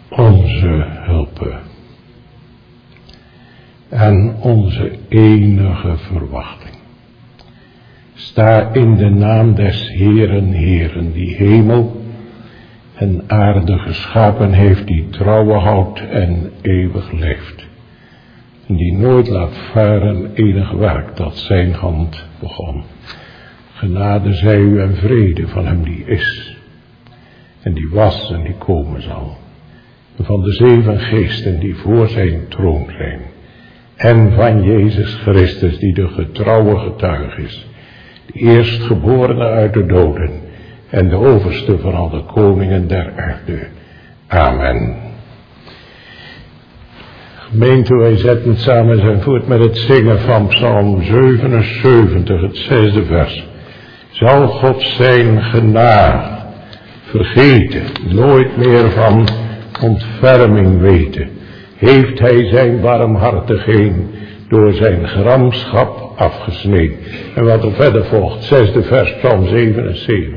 onze hulp en onze enige verwachting. Sta in de naam des Heeren, die hemel en aarde geschapen heeft, die trouwe houdt en eeuwig leeft. En die nooit laat varen enig werk dat zijn hand begon. Genade zij u en vrede van hem die is, en die was en die komen zal. En van de 7 geesten die voor zijn troon zijn. En van Jezus Christus die de getrouwe getuige is. De eerstgeborene uit de doden. En de overste van alle koningen der aarde. Amen. Gemeente, wij zetten samen zijn voet met het zingen van Psalm 77, het 6e vers. Zal God zijn genade vergeten, nooit meer van ontferming weten, heeft hij zijn barmhartigheid door zijn gramschap afgesneden. En wat er verder volgt, 6e vers, Psalm 77.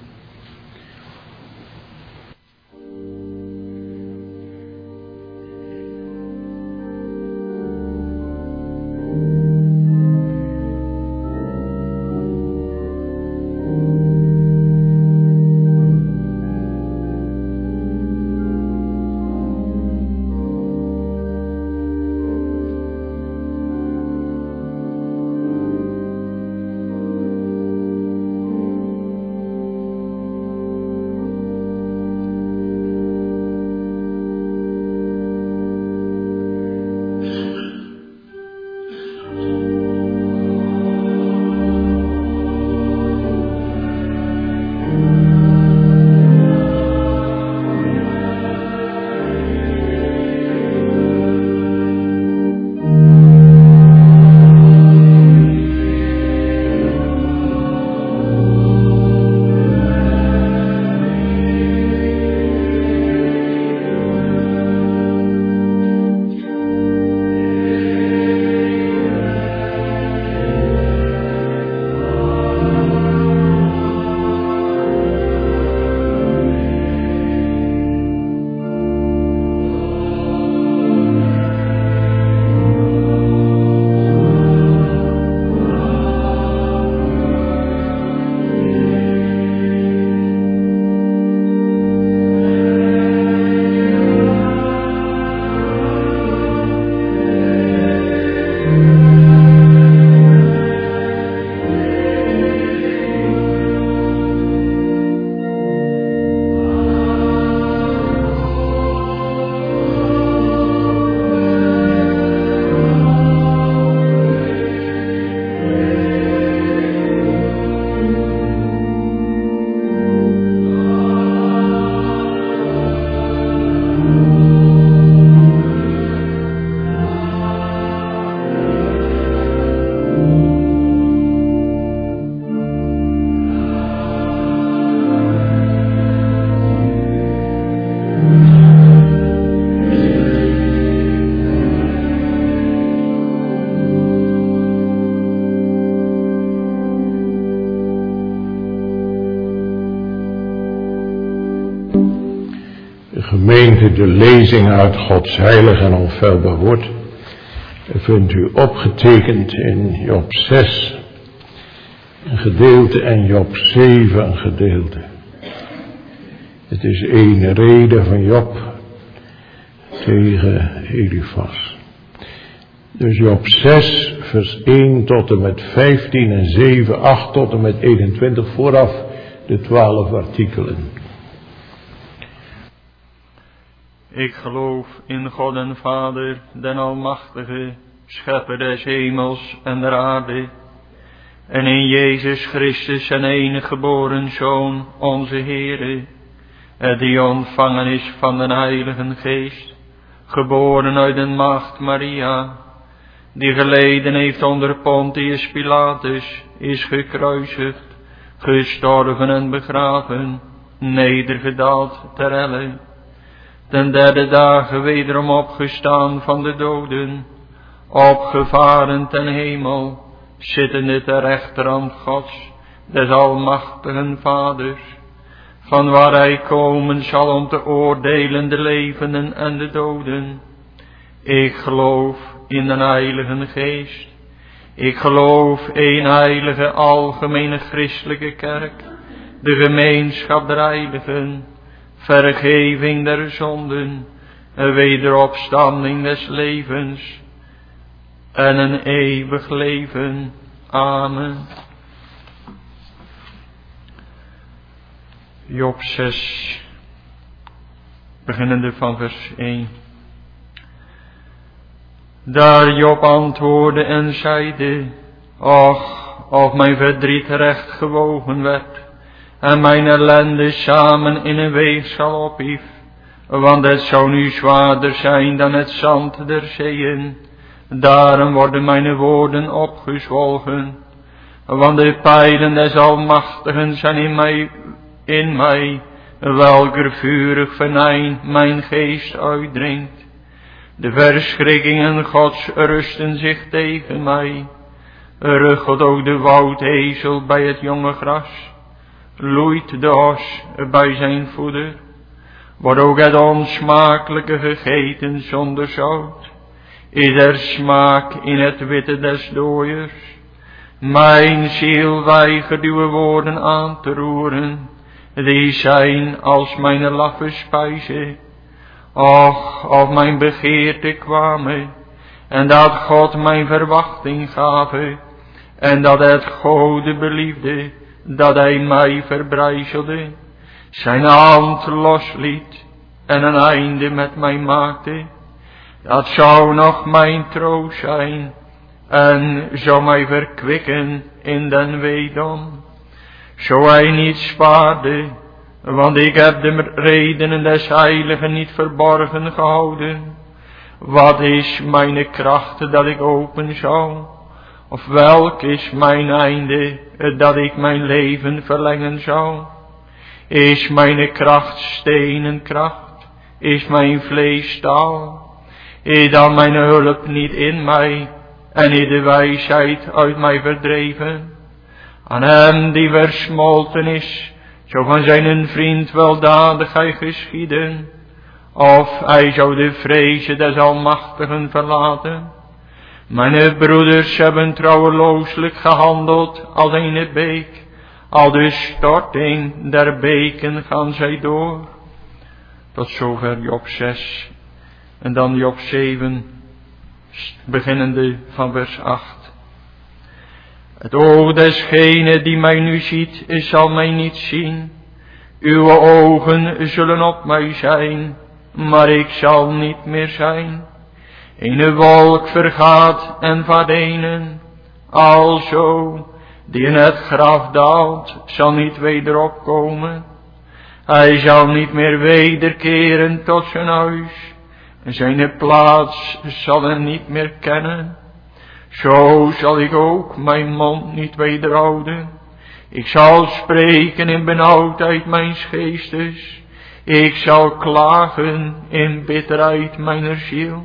Gemeente, de lezing uit Gods heilig en onfeilbaar woord vindt u opgetekend in Job 6 een gedeelte en Job 7 een gedeelte. Het is een rede van Job tegen Elifas. Dus Job 6 vers 1 tot en met 15 en 7, 8 tot en met 21 vooraf de 12 artikelen. Ik geloof in God en Vader, den Almachtige, Schepper des hemels en der aarde, en in Jezus Christus zijn enige geboren Zoon, onze Heere, die ontvangen is van den Heiligen Geest, geboren uit de maagd Maria, die geleden heeft onder Pontius Pilatus, is gekruisigd, gestorven en begraven, nedergedaald ter helle, ten derde dagen wederom opgestaan van de doden, opgevaren ten hemel, zittende ter rechterhand Gods, des almachtigen Vaders, van waar hij komen zal om te oordelen de levenden en de doden. Ik geloof in de Heilige Geest. Ik geloof één heilige algemene christelijke kerk, de gemeenschap der heiligen, vergeving der zonden, een wederopstanding des levens en een eeuwig leven. Amen. Job 6, beginnende van vers 1. Daar Job antwoordde en zeide: Och, of mijn verdriet recht gewogen werd, en mijn ellende samen in een weegschaal ophief, want het zou nu zwaarder zijn dan het zand der zeeën. Daarom worden mijn woorden opgezwolgen, want de pijlen des Almachtigen zijn in mij, welker vurig venijn mijn geest uitdringt. De verschrikkingen Gods rusten zich tegen mij. Ruggelt ook de woudezel bij het jonge gras, loeit de os bij zijn voeder. Wordt ook het onsmakelijke gegeten zonder zout, is er smaak in het witte des dooiers. Mijn ziel weigert uw woorden aan te roeren, die zijn als mijn laffe spijze. Och, of mijn begeerte kwamen, en dat God mijn verwachting gave, en dat het Gode beliefde, dat hij mij verbrijzelde, zijn hand losliet, en een einde met mij maakte. Dat zou nog mijn troost zijn, en zou mij verkwikken in den weedom. Zo hij niet spaarde, want ik heb de redenen des heiligen niet verborgen gehouden. Wat is mijn kracht dat ik open zou? Of welk is mijn einde dat ik mijn leven verlengen zou? Is mijn kracht stenen kracht? Is mijn vlees staal? Is dan mijn hulp niet in mij, en is de wijsheid uit mij verdreven? Aan hem die versmolten is, zou van zijn vriend weldadigheid geschieden, of hij zou de vreze des Almachtigen verlaten. Mijn broeders hebben trouwelooslijk gehandeld als een beek, al de storting der beken gaan zij door. Tot zover Job 6. En dan Job 7, beginnende van vers 8. Het oog desgene die mij nu ziet, zal mij niet zien. Uw ogen zullen op mij zijn, maar ik zal niet meer zijn. Een wolk vergaat en verdwijnen, alzo die in het graf daalt, zal niet wederop komen. Hij zal niet meer wederkeren tot zijn huis, en zijn plaats zal hem niet meer kennen. Zo zal ik ook mijn mond niet wederhouden. Ik zal spreken in benauwdheid mijns geestes. Ik zal klagen in bitterheid mijner ziel.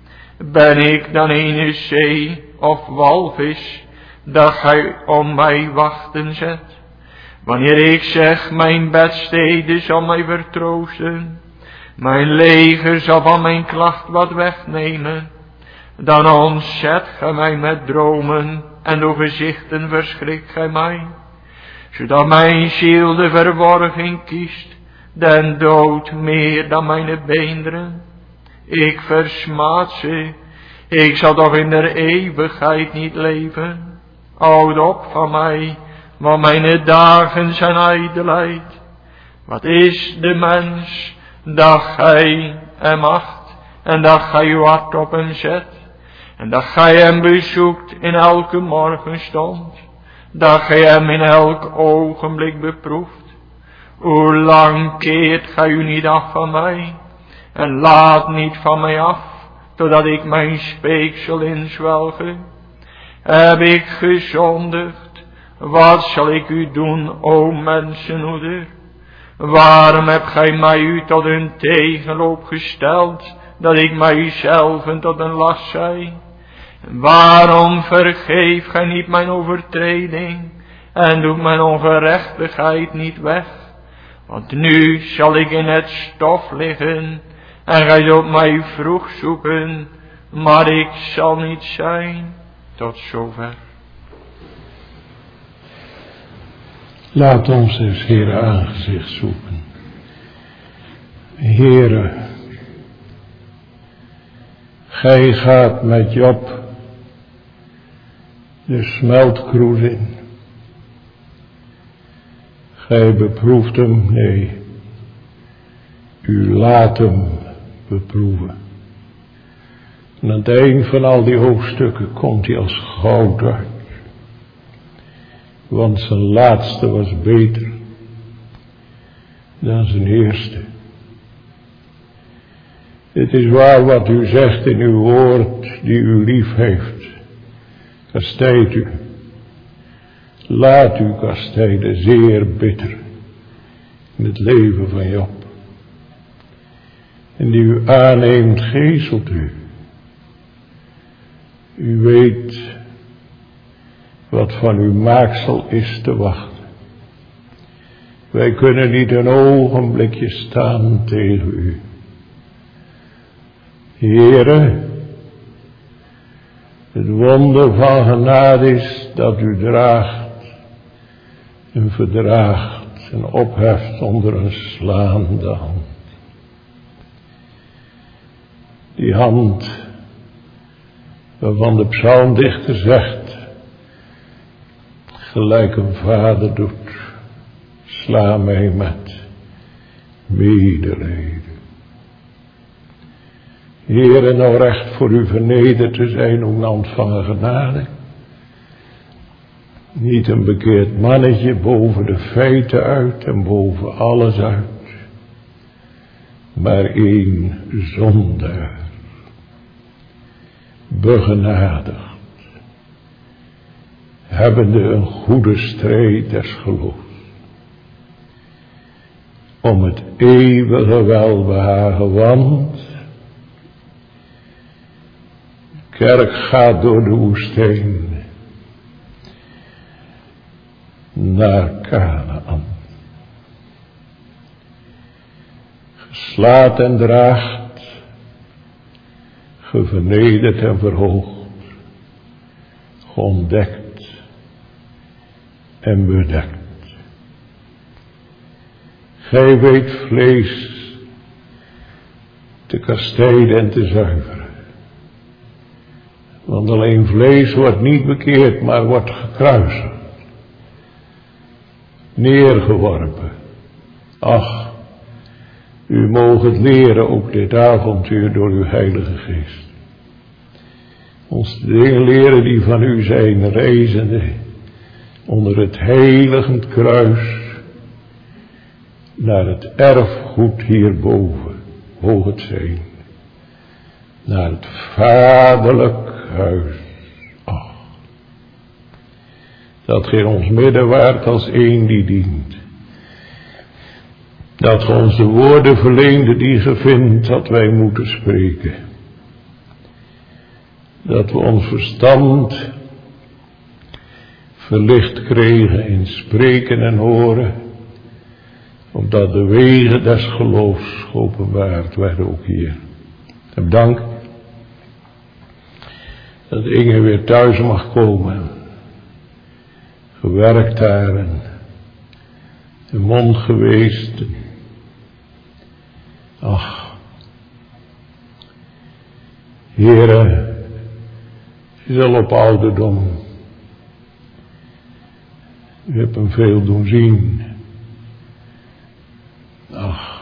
Ben ik dan een zee of walvis, dat gij om mij wachten zet? Wanneer ik zeg, mijn bedstede zal mij vertroosten, mijn leger zal van mijn klacht wat wegnemen, dan ontzet gij mij met dromen, en door gezichten verschrikt gij mij, zodat mijn ziel de verworging kiest, den dood meer dan mijn beenderen. Ik versmaad ze, ik zal toch in der eeuwigheid niet leven. Houd op van mij, want mijn dagen zijn ijdelheid. Wat is de mens, dat gij hem acht, en dat gij uw hart op hem zet, en dat gij hem bezoekt in elke morgenstond, dat gij hem in elk ogenblik beproeft? Hoe lang keert gij u niet af van mij, en laat niet van mij af, totdat ik mijn speeksel inzwelge? Heb ik gezondigd? Wat zal ik u doen, o mensenhoeder? Waarom hebt gij mij u tot een tegenloop gesteld, dat ik mijzelf tot een last zij? Waarom vergeeft gij niet mijn overtreding, en doet mijn ongerechtigheid niet weg? Want nu zal ik in het stof liggen en gij zult mij vroeg zoeken, maar ik zal niet zijn. Tot zover. Laat ons eens, Heere, aangezicht zoeken. Heere, gij gaat met Job de smeltkroes in. Gij beproeft hem, nee, u laat hem beproeven. En aan het eind van al die hoofdstukken komt hij als goud uit. Want zijn laatste was beter dan zijn eerste. Het is waar wat u zegt in uw woord, die u lief heeft. Kastijdt u. Laat u kastijden, zeer bitter, in het leven van Job. En die u aanneemt, geeselt u. U weet wat van uw maaksel is te wachten. Wij kunnen niet een ogenblikje staan tegen u. Heere, het wonder van genade is dat u draagt en verdraagt en opheft onder een slaande hand. Die hand waarvan de psalmdichter zegt, gelijk een vader doet, sla mij met medelijden. Heere, nou recht voor u vernederd te zijn om te ontvangen genade. Niet een bekeerd mannetje boven de feiten uit en boven alles uit, maar één zondaar, begenadigd, hebbende een goede strijd des geloofs, om het eeuwige welbehagen, want kerk gaat door de woestijn naar Kanaan. Geslaat en draagt, gevernederd en verhoogd, geontdekt en bedekt. Gij weet vlees te kastijden en te zuiveren. Want alleen vlees wordt niet bekeerd, maar wordt gekruisigd. Neergeworpen. Ach, u moogt het leren, ook dit avontuur, door uw Heilige Geest. Ons de dingen leren die van u zijn, reizende onder het heiligend kruis naar het erfgoed hierboven, hoog het zijn, naar het vaderlijk huis. Ach, dat gij ons midden waart als een die dient. Dat ge ons de woorden verleende die ge vindt dat wij moeten spreken. Dat we ons verstand verlicht kregen in spreken en horen, opdat de wegen des geloofs geopenbaard werden ook hier. En dank dat Inge weer thuis mag komen, gewerkt daar en de mond geweest. Ach, Heere, je zal op ouderdom, u hebt hem veel doen zien. Ach,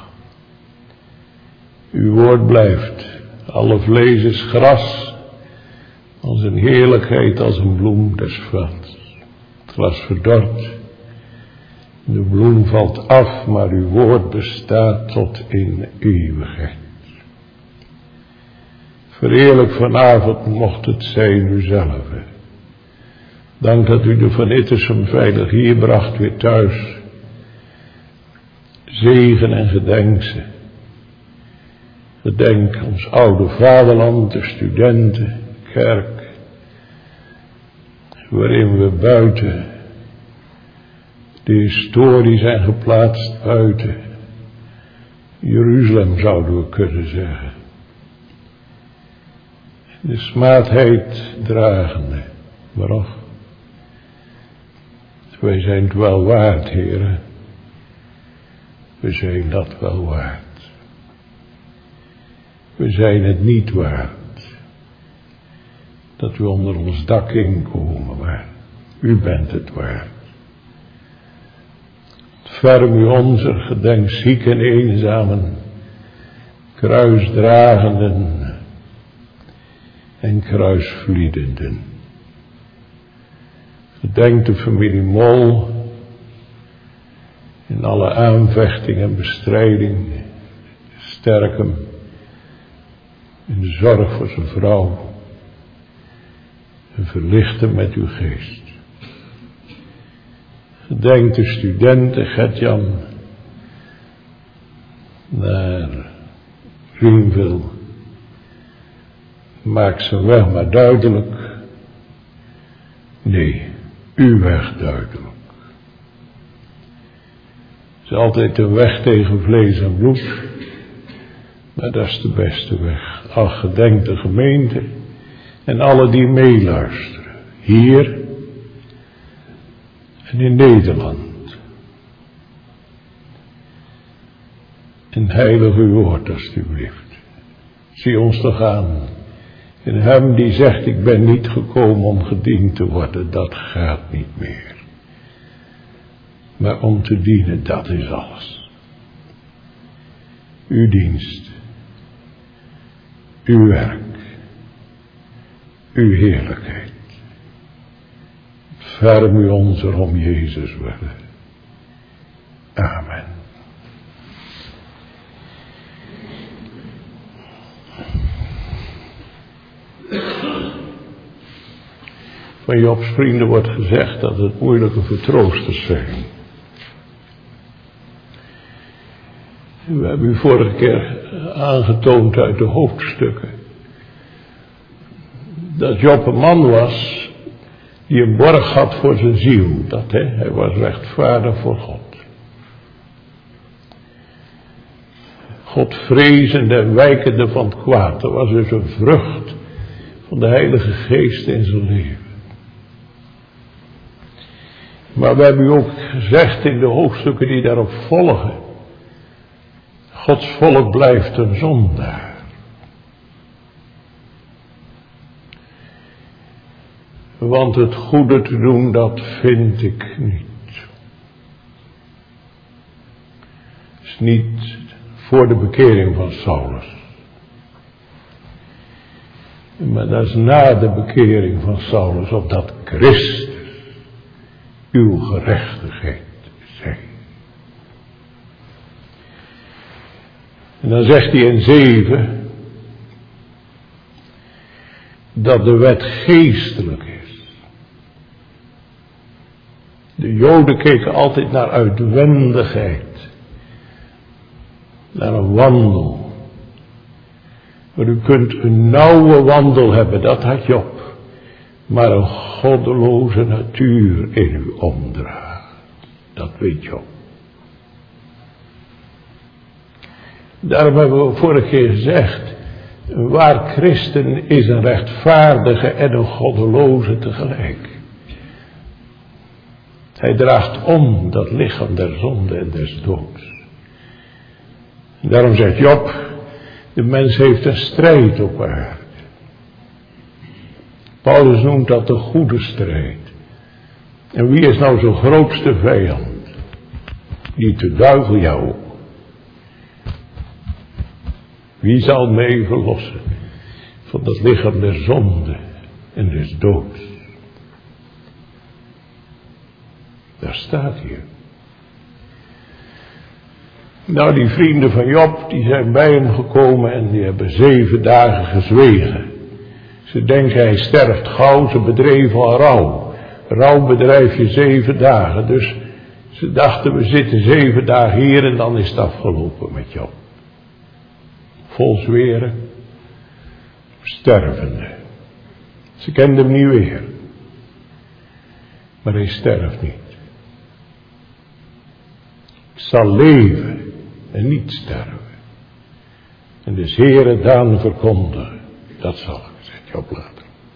uw woord blijft, alle vlees is gras, als een heerlijkheid als een bloem des velds. Het gras verdort, de bloem valt af, maar uw woord bestaat tot in eeuwigheid. Verheerlijk vanavond mocht het zijn uzelf. Dank dat u de Van Ittersum veilig hier bracht weer thuis. Zegen en gedenk ze. Gedenk ons oude vaderland, de studenten, kerk, waarin we buiten De historie zijn geplaatst buiten Jeruzalem, zouden we kunnen zeggen. De smaadheid dragende. Waarom? Wij zijn het wel waard, heren. We zijn dat wel waard. We zijn het niet waard. Dat we onder ons dak inkomen, maar u bent het waard. Verm u onze gedenk ziek en eenzamen, kruisdragenden en kruisvliedenden. Gedenk de familie Mol in alle aanvechting en bestrijding. Sterk hem in de zorg voor zijn vrouw en verlicht hem met uw geest. Gedenk de studenten Gert-Jan naar Greenville. Maak zijn weg maar duidelijk. Nee, uw weg duidelijk. Het is altijd een weg tegen vlees en bloed. Maar dat is de beste weg. Ach, gedenk de gemeente en alle die meeluisteren. Hier en in Nederland. En heilig uw woord, alstublieft. Zie ons toch aan. En hem die zegt, ik ben niet gekomen om gediend te worden, dat gaat niet meer. Maar om te dienen, dat is alles. Uw dienst. Uw werk. Uw heerlijkheid. Verm u ons er om Jezus willen. Amen. Van Jobs vrienden wordt gezegd dat het moeilijke vertroosters zijn. We hebben u vorige keer aangetoond uit de hoofdstukken dat Job een man was die een borg had voor zijn ziel. Hij was rechtvaardig voor God. God vrezende en wijkende van het kwaad. Dat was dus een vrucht van de Heilige Geest in zijn leven. Maar we hebben u ook gezegd in de hoofdstukken die daarop volgen. Gods volk blijft een zondaar. Want het goede te doen, dat vind ik niet. Het is niet voor de bekering van Saulus. Maar dat is na de bekering van Saulus, opdat Christus uw gerechtigheid zij. En dan zegt hij in 7 dat de wet geestelijk is. De Joden keken altijd naar uitwendigheid, naar een wandel. Maar u kunt een nauwe wandel hebben, dat had Job, maar een goddeloze natuur in u omdraagt. Dat weet Job. Daarom hebben we vorige keer gezegd, een waar christen is een rechtvaardige en een goddeloze tegelijk. Hij draagt om dat lichaam der zonde en des doods. En daarom zegt Job, de mens heeft een strijd op aarde. Paulus noemt dat de goede strijd. En wie is nou zijn grootste vijand? Niet de duivel, jou. Wie zal mij verlossen van dat lichaam der zonde en des doods? Daar staat hier. Nou, die vrienden van Job, die zijn bij hem gekomen en die hebben 7 dagen gezwegen. Ze denken hij sterft gauw, ze bedreven al rouw. Rouw bedrijf je 7 dagen, dus ze dachten we zitten 7 dagen hier en dan is het afgelopen met Job. Vol zweren, stervende. Ze kenden hem niet weer. Maar hij sterft niet. Ik zal leven en niet sterven. En des Heere daan verkondigen. Dat zal ik, zegt Job later.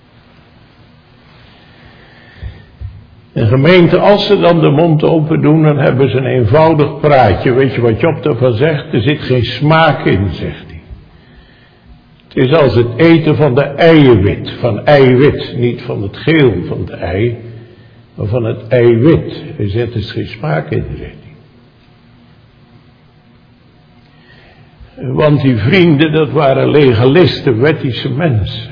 En gemeente, als ze dan de mond open doen, dan hebben ze een eenvoudig praatje. Weet je wat Job daarvan zegt? Er zit geen smaak in, zegt hij. Het is als het eten van de eiwit. Van eiwit, niet van het geel van het ei, maar van het eiwit. Hij zegt, er is geen smaak in, zegt hij. Want die vrienden, dat waren legalisten, wettische mensen.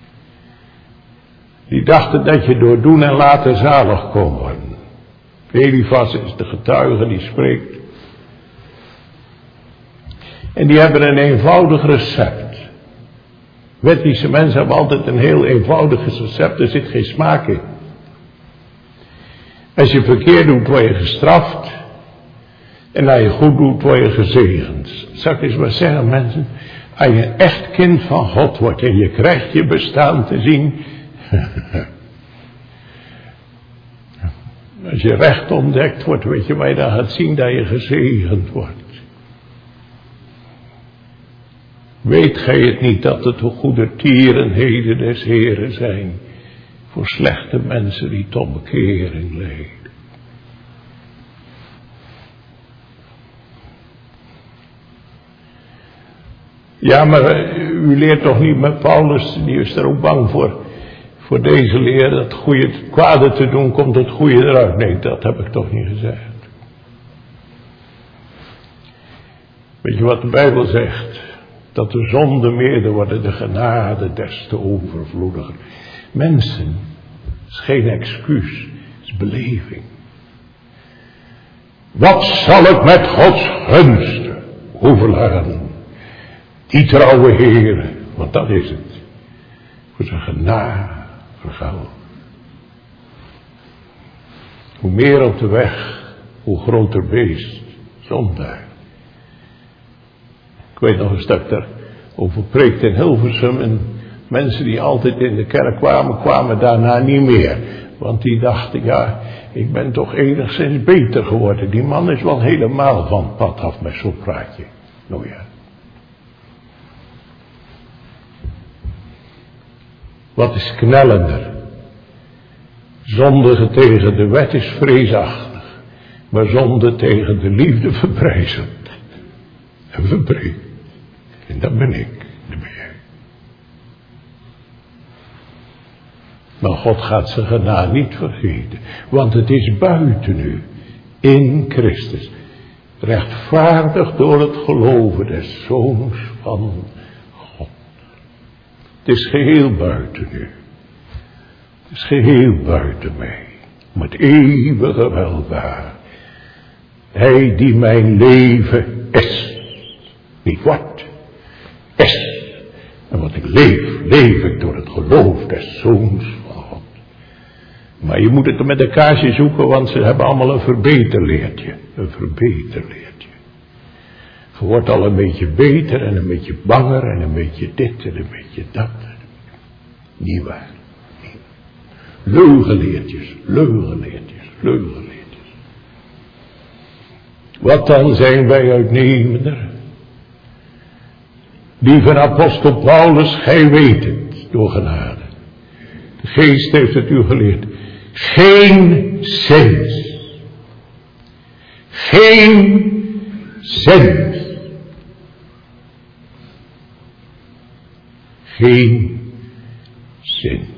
Die dachten dat je door doen en laten zalig kon worden. Elifas is de getuige die spreekt. En die hebben een eenvoudig recept. Wettische mensen hebben altijd een heel eenvoudig recept, er zit geen smaak in. Als je verkeerd doet, word je gestraft. En als je goed doet, word je gezegend. Zal ik eens maar zeggen, mensen, als je een echt kind van God wordt en je krijgt je bestaan te zien. Als je recht ontdekt wordt, weet je waar je dan gaat zien dat je gezegend wordt. Weet gij het niet dat het de goede tierenheden des Heren zijn voor slechte mensen die tot bekering leiden? Ja, maar u leert toch niet met Paulus, die is er ook bang voor deze leer, dat het kwade te doen komt het goede eruit. Nee, dat heb ik toch niet gezegd. Weet je wat de Bijbel zegt? Dat de zonde meerder worden, de genade des te overvloediger. Mensen, is geen excuus, is beleving. Wat zal ik met Gods gunsten overladen? Die trouwe Heere, want dat is het. Voor zijn genade vergelden. Hoe meer op de weg, hoe groter beest, zondaar. Ik weet nog een stuk daarover preekt in Hilversum. En mensen die altijd in de kerk kwamen daarna niet meer. Want die dachten, ja, ik ben toch enigszins beter geworden. Die man is wel helemaal van het pad af met zo'n praatje. Nou ja. Wat is knellender? Zondigen tegen de wet is vreesachtig. Maar zonde tegen de liefde verbrijzend. En verbreekt. En dat ben ik. Dat ben jij. Maar God gaat zijn genade niet vergeten. Want het is buiten u. In Christus. Rechtvaardig door het geloven des Zoons van God. Het is geheel buiten u. Het is geheel buiten mij. Met eeuwige weldaad. Hij die mijn leven is. Niet wordt. Is. En wat ik leef ik door het geloof des Zoons van God. Maar je moet het met een kaarsje zoeken, want ze hebben allemaal een verbeterleertje. Een verbeterleertje. Je wordt al een beetje beter en een beetje banger en een beetje dit en een beetje dat. Niet waar. Leugenleertjes. Wat dan zijn wij uitnemender? Lieve apostel Paulus, gij weet het, door genade. De geest heeft het u geleerd. Geen zins. Geen zins. Geen zins.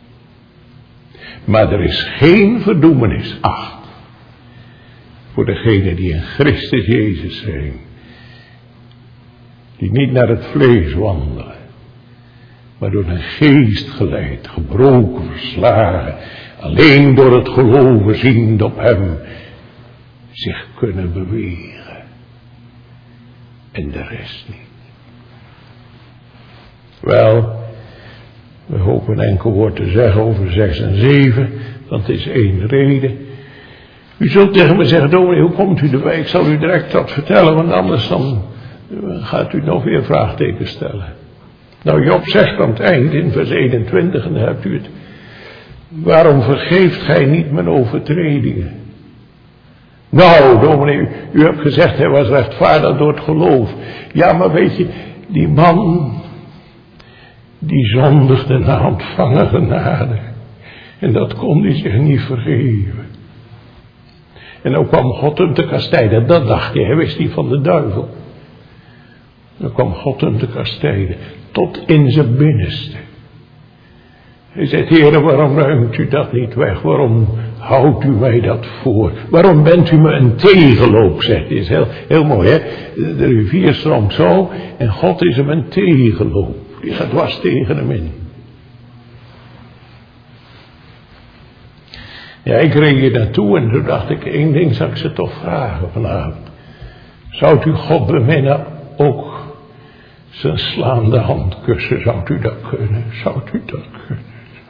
Maar er is geen verdoemenis, acht, voor degenen die in Christus Jezus zijn. Die niet naar het vlees wandelen, maar door de geest geleid, gebroken, verslagen, alleen door het geloven ziend op hem, zich kunnen bewegen. En de rest niet. Wel, we hopen een enkel woord te zeggen over 6 en 7, dat is 1 reden. U zult tegen me zeggen, dominee, hoe komt u erbij? Ik zal u direct dat vertellen, want anders dan gaat u nog weer vraagtekens stellen. Nou, Job zegt aan het eind in vers 21, en dan hebt u het. Waarom vergeeft gij niet mijn overtredingen? Nou, dominee, u hebt gezegd hij was rechtvaardig door het geloof. Ja, maar weet je, die man, die zondigde na ontvangen genade. En dat kon hij zich niet vergeven. En dan kwam God hem te kastijden. Dat dacht hij wist niet van de duivel. Dan kwam God hem te kastijden. Tot in zijn binnenste. Hij zegt, Heere, waarom ruimt u dat niet weg? Waarom houdt u mij dat voor? Waarom bent u me een tegenloop, zegt hij. Dat is heel mooi, hè. De rivier stroomt zo en God is hem een tegenloop. Die gaat dwars tegen hem in. Ja, ik reed hier naartoe en toen dacht ik, één ding zou ik ze toch vragen vanavond. Zou u God beminnen ook zijn slaande hand kussen? Zou u dat kunnen? Zou u dat kunnen?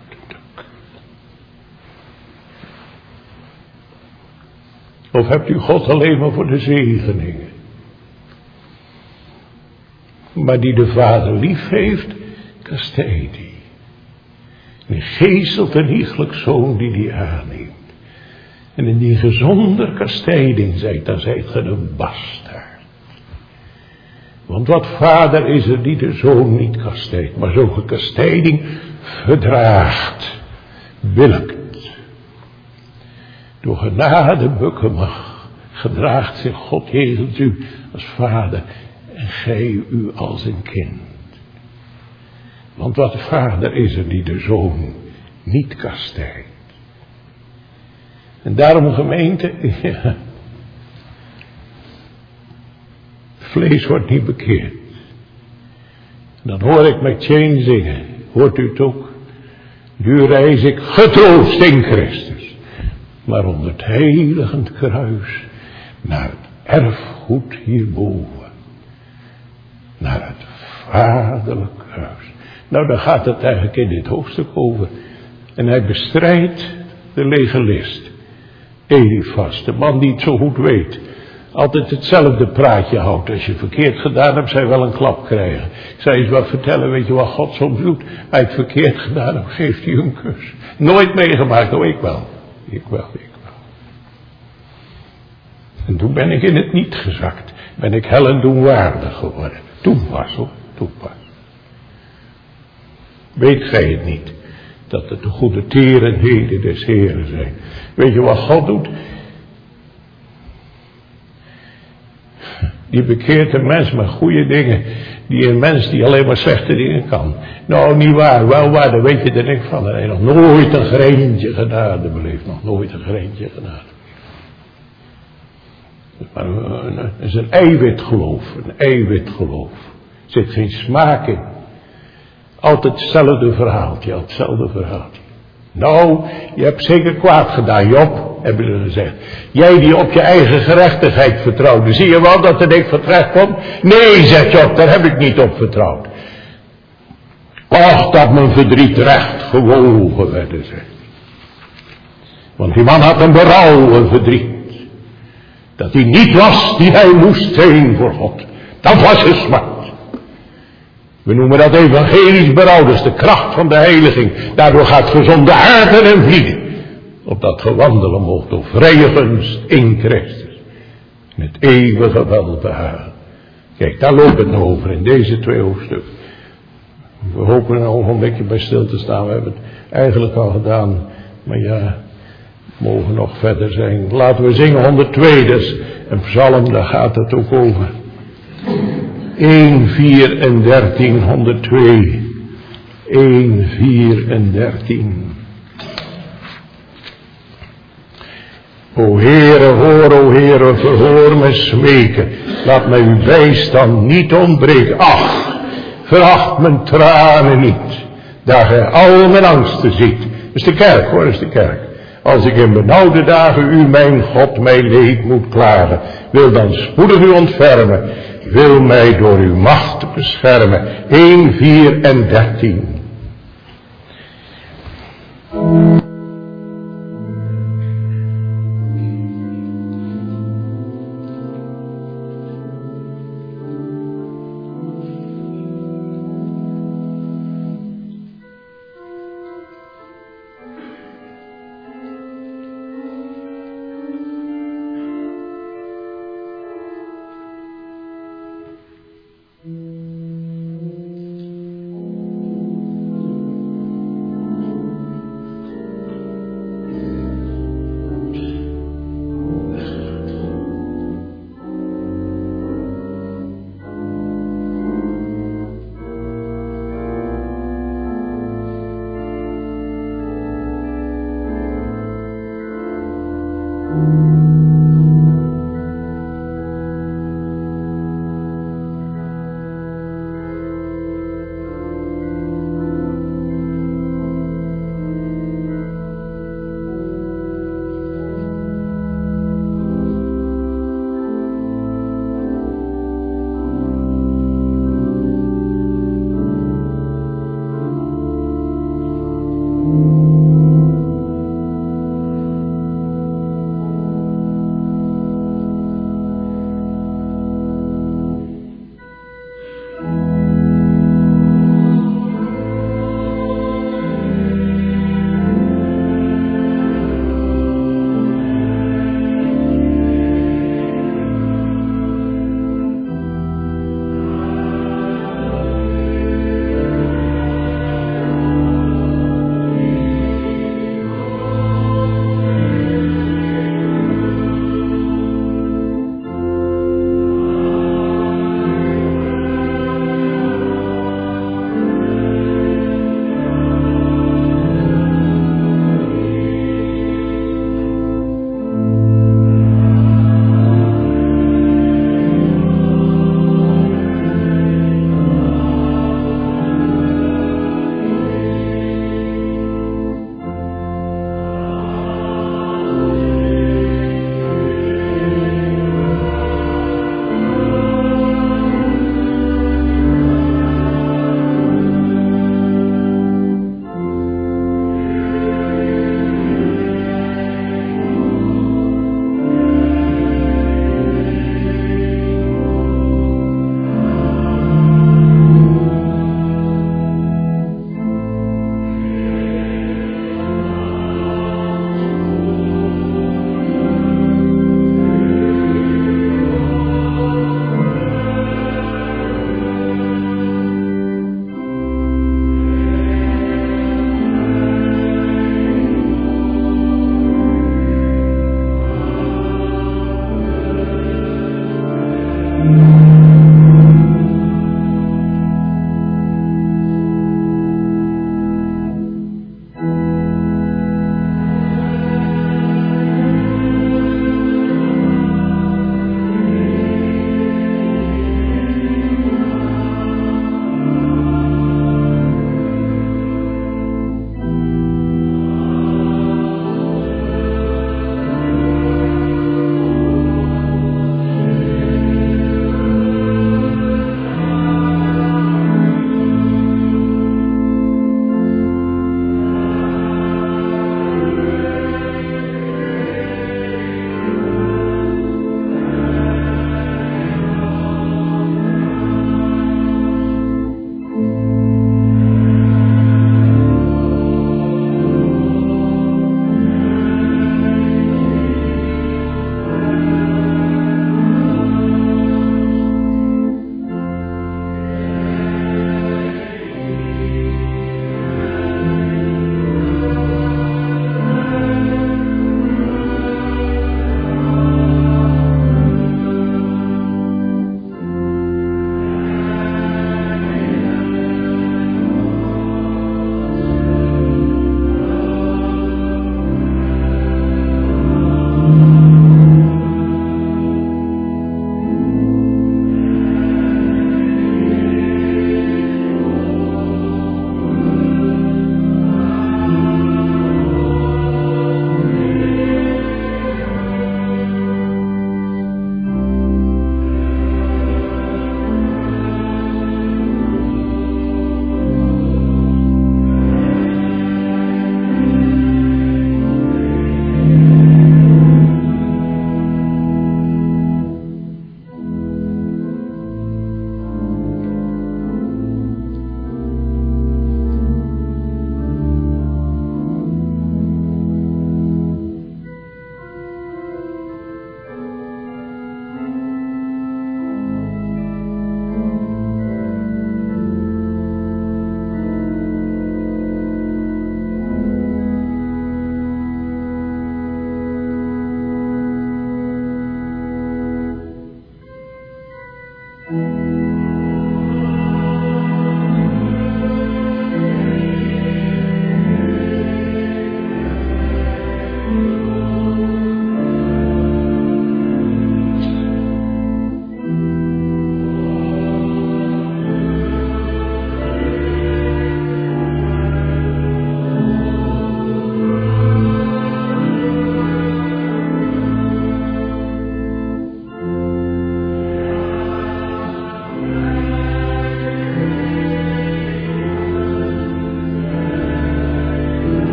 Of hebt u God alleen maar voor de zegeningen? Maar die de Vader lief heeft, kastijdt hij. En geestelt een iegelijk zoon die aanneemt. En in die gezonde kastijding zijt, dan zijt ge een bastaard. Want wat vader is er die de zoon niet kastijdt, maar zo'n kastijding verdraagt, billijkt. Door genade bukken mag, gedraagt zich God jegens u als vader en gij u als een kind. Want wat vader is er die de zoon niet kastijdt. En daarom gemeente, ja, vlees wordt niet bekeerd. Dan hoor ik McChain zingen, hoort u het ook? Nu reis ik getroost in Christus, maar onder het heiligend kruis, naar het erfgoed hierboven, naar het vaderlijk kruis. Nou, daar gaat het eigenlijk in dit hoofdstuk over. En hij bestrijdt de legalist, Elifas, de man die het zo goed weet. Altijd hetzelfde praatje houdt. Als je verkeerd gedaan hebt, zou je wel een klap krijgen. Ik zou je wat vertellen, weet je wat God soms doet? Als je het verkeerd gedaan hebt, geeft hij een kus. Nooit meegemaakt, oh ik wel. Ik wel. En toen ben ik in het niet gezakt. Ben ik hel en doenwaardig geworden. Toen pas hoor, toen pas. Weet gij het niet? Dat het de goede tierenheden des Heren zijn. Weet je wat God doet? Die bekeert een mens met goede dingen. Die een mens die alleen maar slechte dingen kan. Nou, niet waar, wel waar, daar weet je er niks van. Hij heeft nog nooit een greintje genade beleefd. Nog nooit een greintje genade. Maar het is een eiwitgeloof. Een eiwitgeloof. Er zit geen smaak in. Altijd hetzelfde verhaaltje. Nou, je hebt zeker kwaad gedaan, Job, hebben ze gezegd. Jij die op je eigen gerechtigheid vertrouwde. Zie je wel dat er niks van terecht komt? Nee, zegt Job, daar heb ik niet op vertrouwd. Och, dat mijn verdriet recht gewogen werden, zegt. Want die man had een berouw, een verdriet. Dat hij niet was die hij moest zijn voor God. Dat was een smart. We noemen dat evangelisch berouw, dat is de kracht van de heiliging. Daardoor gaat gezonde aarde en vliegen. Opdat ge wandelen mocht door vrije gunst in Christus. Met eeuwige welbehagen. Kijk, daar loopt het nou over in deze 2 hoofdstukken. We hopen er nog een beetje bij stil te staan. We hebben het eigenlijk al gedaan. Maar ja, we mogen nog verder zijn. Laten we zingen 102, dus een psalm, daar gaat het ook over. 1, 4 en 13, 102. 1, 4 en 13. O Heere, verhoor me smeken. Laat mij uw bijstand niet ontbreken. Ach, veracht mijn tranen niet. Daar gij al mijn angsten ziet. Dat is de kerk hoor, dat is de kerk. Als ik in benauwde dagen u, mijn God, mijn leed moet klagen. Wil dan spoedig u ontfermen. Wil mij door uw macht beschermen. 1, 4 en 13.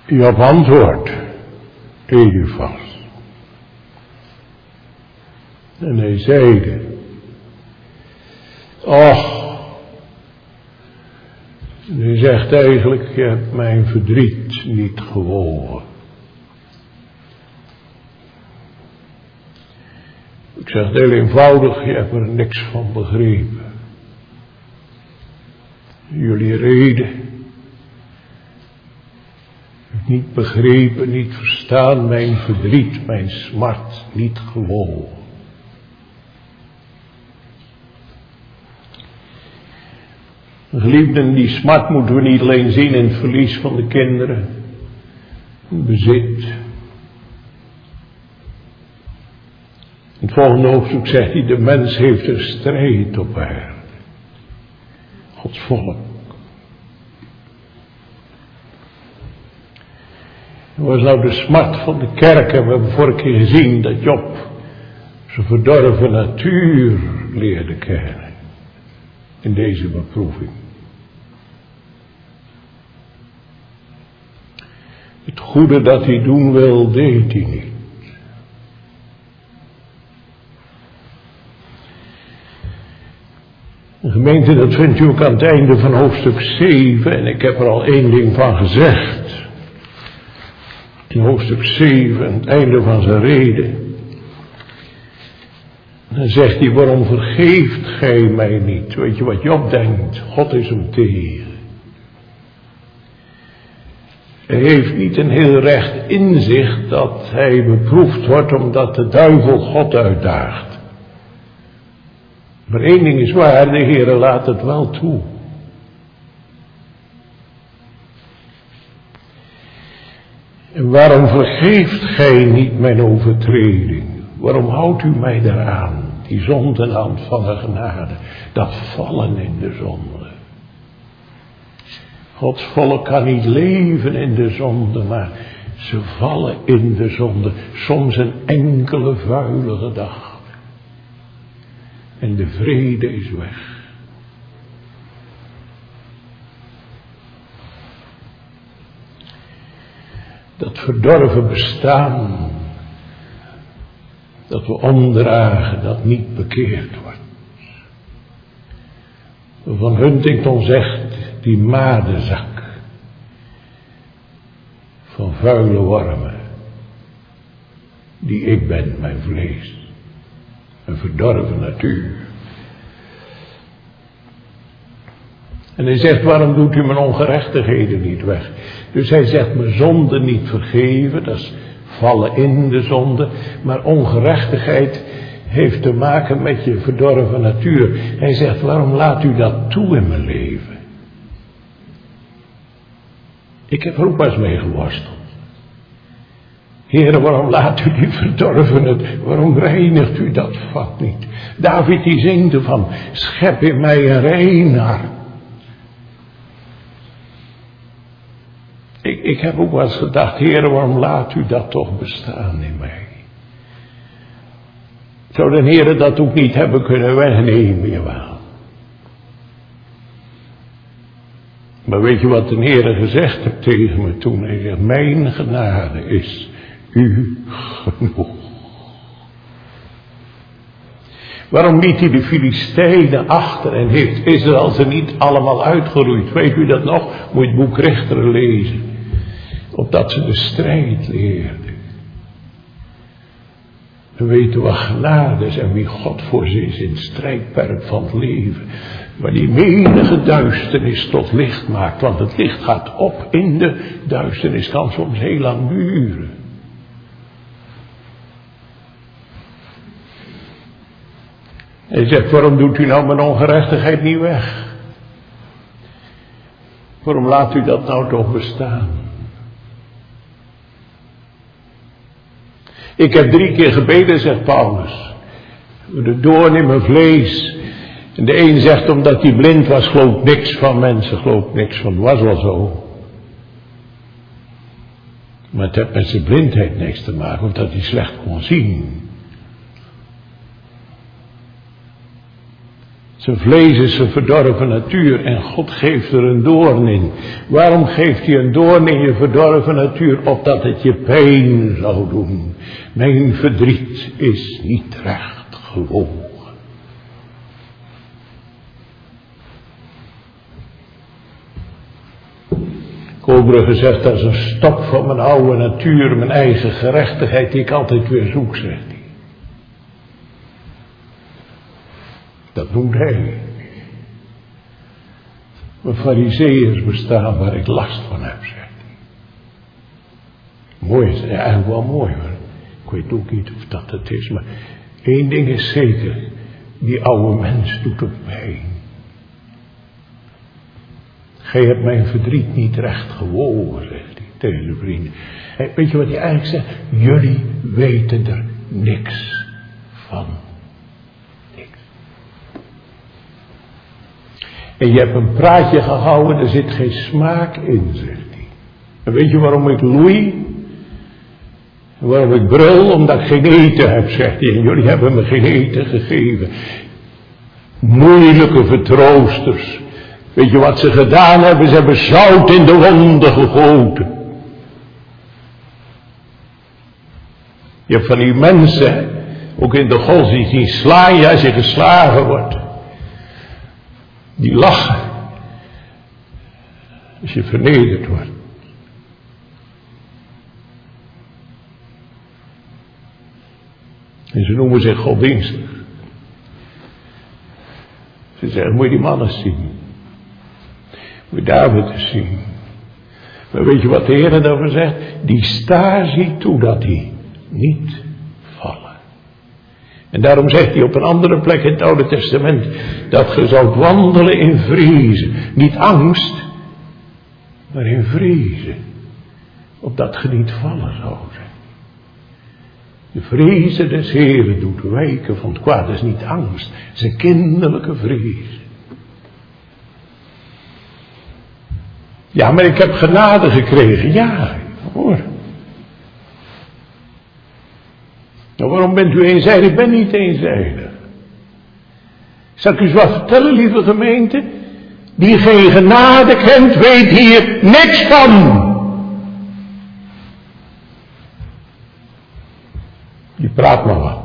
Job antwoordt, Elifas. En hij zeide, och, hij zegt eigenlijk, je hebt mijn verdriet niet gewogen. Ik zeg heel eenvoudig, je hebt er niks van begrepen. Jullie reden, niet begrepen, niet verstaan, mijn verdriet, mijn smart, niet gewogen. Geliefden, die smart moeten we niet alleen zien in het verlies van de kinderen, bezit. In het volgende hoofdstuk zegt hij, de mens heeft een strijd op aarde. Gods volk. Dat was nou de smart van de kerk. En we hebben vorige keer gezien dat Job zijn verdorven natuur leerde kennen. In deze beproeving. Het goede dat hij doen wil, deed hij niet. De gemeente, dat vindt u ook aan het einde van hoofdstuk 7. En ik heb er al één ding van gezegd. In hoofdstuk 7, aan het einde van zijn reden. Dan zegt hij, waarom vergeeft gij mij niet? Weet je wat Job denkt? God is hem tegen. Hij heeft niet een heel recht inzicht dat hij beproefd wordt omdat de duivel God uitdaagt. Maar één ding is waar, de Heere laat het wel toe. En waarom vergeeft gij niet mijn overtreding? Waarom houdt u mij daaraan? Die zondenhand van de genade. Dat vallen in de zonde. Gods volk kan niet leven in de zonde, maar ze vallen in de zonde. Soms een enkele vuile gedachte. En de vrede is weg. Dat verdorven bestaan, dat we omdragen, dat niet bekeerd wordt. Van Huntington zegt, die madenzak van vuile wormen, die ik ben, mijn vlees, een verdorven natuur. En hij zegt, waarom doet u mijn ongerechtigheden niet weg? Dus hij zegt, mijn zonde niet vergeven, dat is vallen in de zonde. Maar ongerechtigheid heeft te maken met je verdorven natuur. Hij zegt, waarom laat u dat toe in mijn leven? Ik heb er ook maar eens mee geworsteld. Heere, waarom laat u die verdorvenen, waarom reinigt u dat vat niet? David die zingt ervan, schep in mij een rein hart. Ik heb ook wel eens gedacht, Heere, waarom laat u dat toch bestaan in mij? Zou de Heere dat ook niet hebben kunnen wegnemen, jawel. Maar weet je wat de Heere gezegd heeft tegen me toen? Hij zegt, mijn genade is u genoeg. Waarom liet hij de Filistijnen achter en heeft Israël ze niet allemaal uitgeroeid? Weet u dat nog? Moet je het boek Richteren lezen. Opdat ze de strijd leerden. We weten wat genade is en wie God voor ze is in het strijdperk van het leven. Maar die menige duisternis tot licht maakt. Want het licht gaat op in de duisternis. Kan soms heel lang duren. Hij zegt, waarom doet u nou mijn ongerechtigheid niet weg? Waarom laat u dat nou toch bestaan? Ik heb 3 keer gebeden, zegt Paulus. De doorn in mijn vlees. En de een zegt, omdat hij blind was, geloof niks van mensen, geloof niks van. Het was wel zo. Maar het heeft met zijn blindheid niks te maken, omdat hij slecht kon zien. Zijn vlees is een verdorven natuur en God geeft er een doorn in. Waarom geeft hij een doorn in je verdorven natuur? Opdat het je pijn zou doen. Mijn verdriet is niet recht gewogen. Koolbrugge zegt, dat is een stok van mijn oude natuur, mijn eigen gerechtigheid die ik altijd weer zoek, zegt hij. Dat noemt hij. Mijn farizeeërs bestaan waar ik last van heb, zegt hij. Mooi is, eigenlijk wel mooi hoor. Ik weet ook niet of dat het is, maar één ding is zeker. Die oude mens doet op mij. Gij hebt mijn verdriet niet recht gewogen, zegt hij tegen zijn vrienden. Hey, weet je wat hij eigenlijk zegt? Jullie weten er niks van. Niks. En je hebt een praatje gehouden, er zit geen smaak in, zegt hij. En weet je waarom ik loei? Waarom ik brul? Omdat ik geen eten heb, zegt hij. En jullie hebben me geen eten gegeven. Moeilijke vertroosters. Weet je wat ze gedaan hebben? Ze hebben zout in de wonden gegoten. Je hebt van die mensen, ook in de godsdienst, die slaan je als je geslagen wordt. Die lachen als je vernederd wordt. En ze noemen zich godsdienstig. Ze zeggen, moet je die mannen zien. Moet je David eens zien. Maar weet je wat de Heer daarvoor zegt? Die staar ziet toe dat die niet vallen. En daarom zegt hij op een andere plek in het Oude Testament, dat ge zoudt wandelen in vrezen. Niet angst, maar in vrezen. Opdat ge niet vallen zou zijn. De vrezen des Heeren doet wijken van het kwaad. Dat is niet angst, het is een kinderlijke vrees. Ja, maar ik heb genade gekregen. Ja, hoor. Nou, waarom bent u eenzijdig? Ik ben niet eenzijdig. Zal ik u eens wat vertellen, lieve gemeente? Die geen genade kent, weet hier niks van. Die praat maar wat.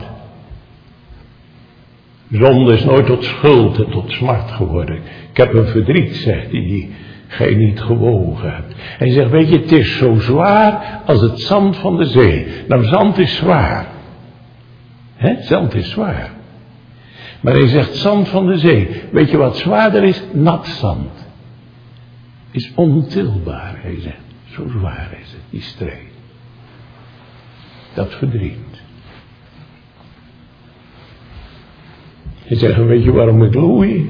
Zonde is nooit tot schuld en tot smart geworden. Ik heb een verdriet, zegt hij, die gij niet gewogen hebt. Hij zegt, weet je, het is zo zwaar als het zand van de zee. Nou, zand is zwaar. Zand is zwaar. Maar hij zegt, zand van de zee. Weet je wat zwaarder is? Nat zand. Is ontilbaar, hij zegt. Zo zwaar is het, die strijd. Dat verdriet. Hij zegt, weet je waarom ik loei?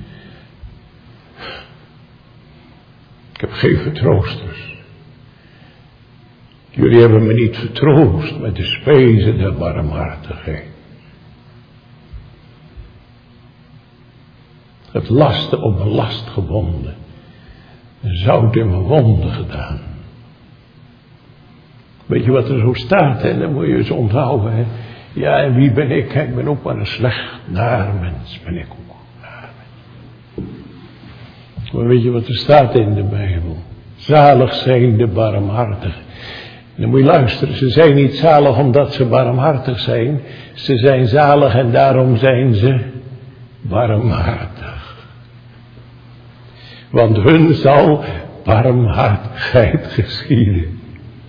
Ik heb geen vertroosters. Jullie hebben me niet vertroost met de spezen der barmhartigheid. Het lasten op mijn last gebonden. Zout in mijn wonden gedaan. Weet je wat er zo staat, hè? Dan moet je eens onthouden, hè? Ja, en wie ben ik? Ik ben ook maar een slecht, naar mens ben ik ook. Maar weet je wat er staat in de Bijbel? Zalig zijn de barmhartigen. Dan moet je luisteren, ze zijn niet zalig omdat ze barmhartig zijn. Ze zijn zalig en daarom zijn ze barmhartig. Want hun zal barmhartigheid geschieden.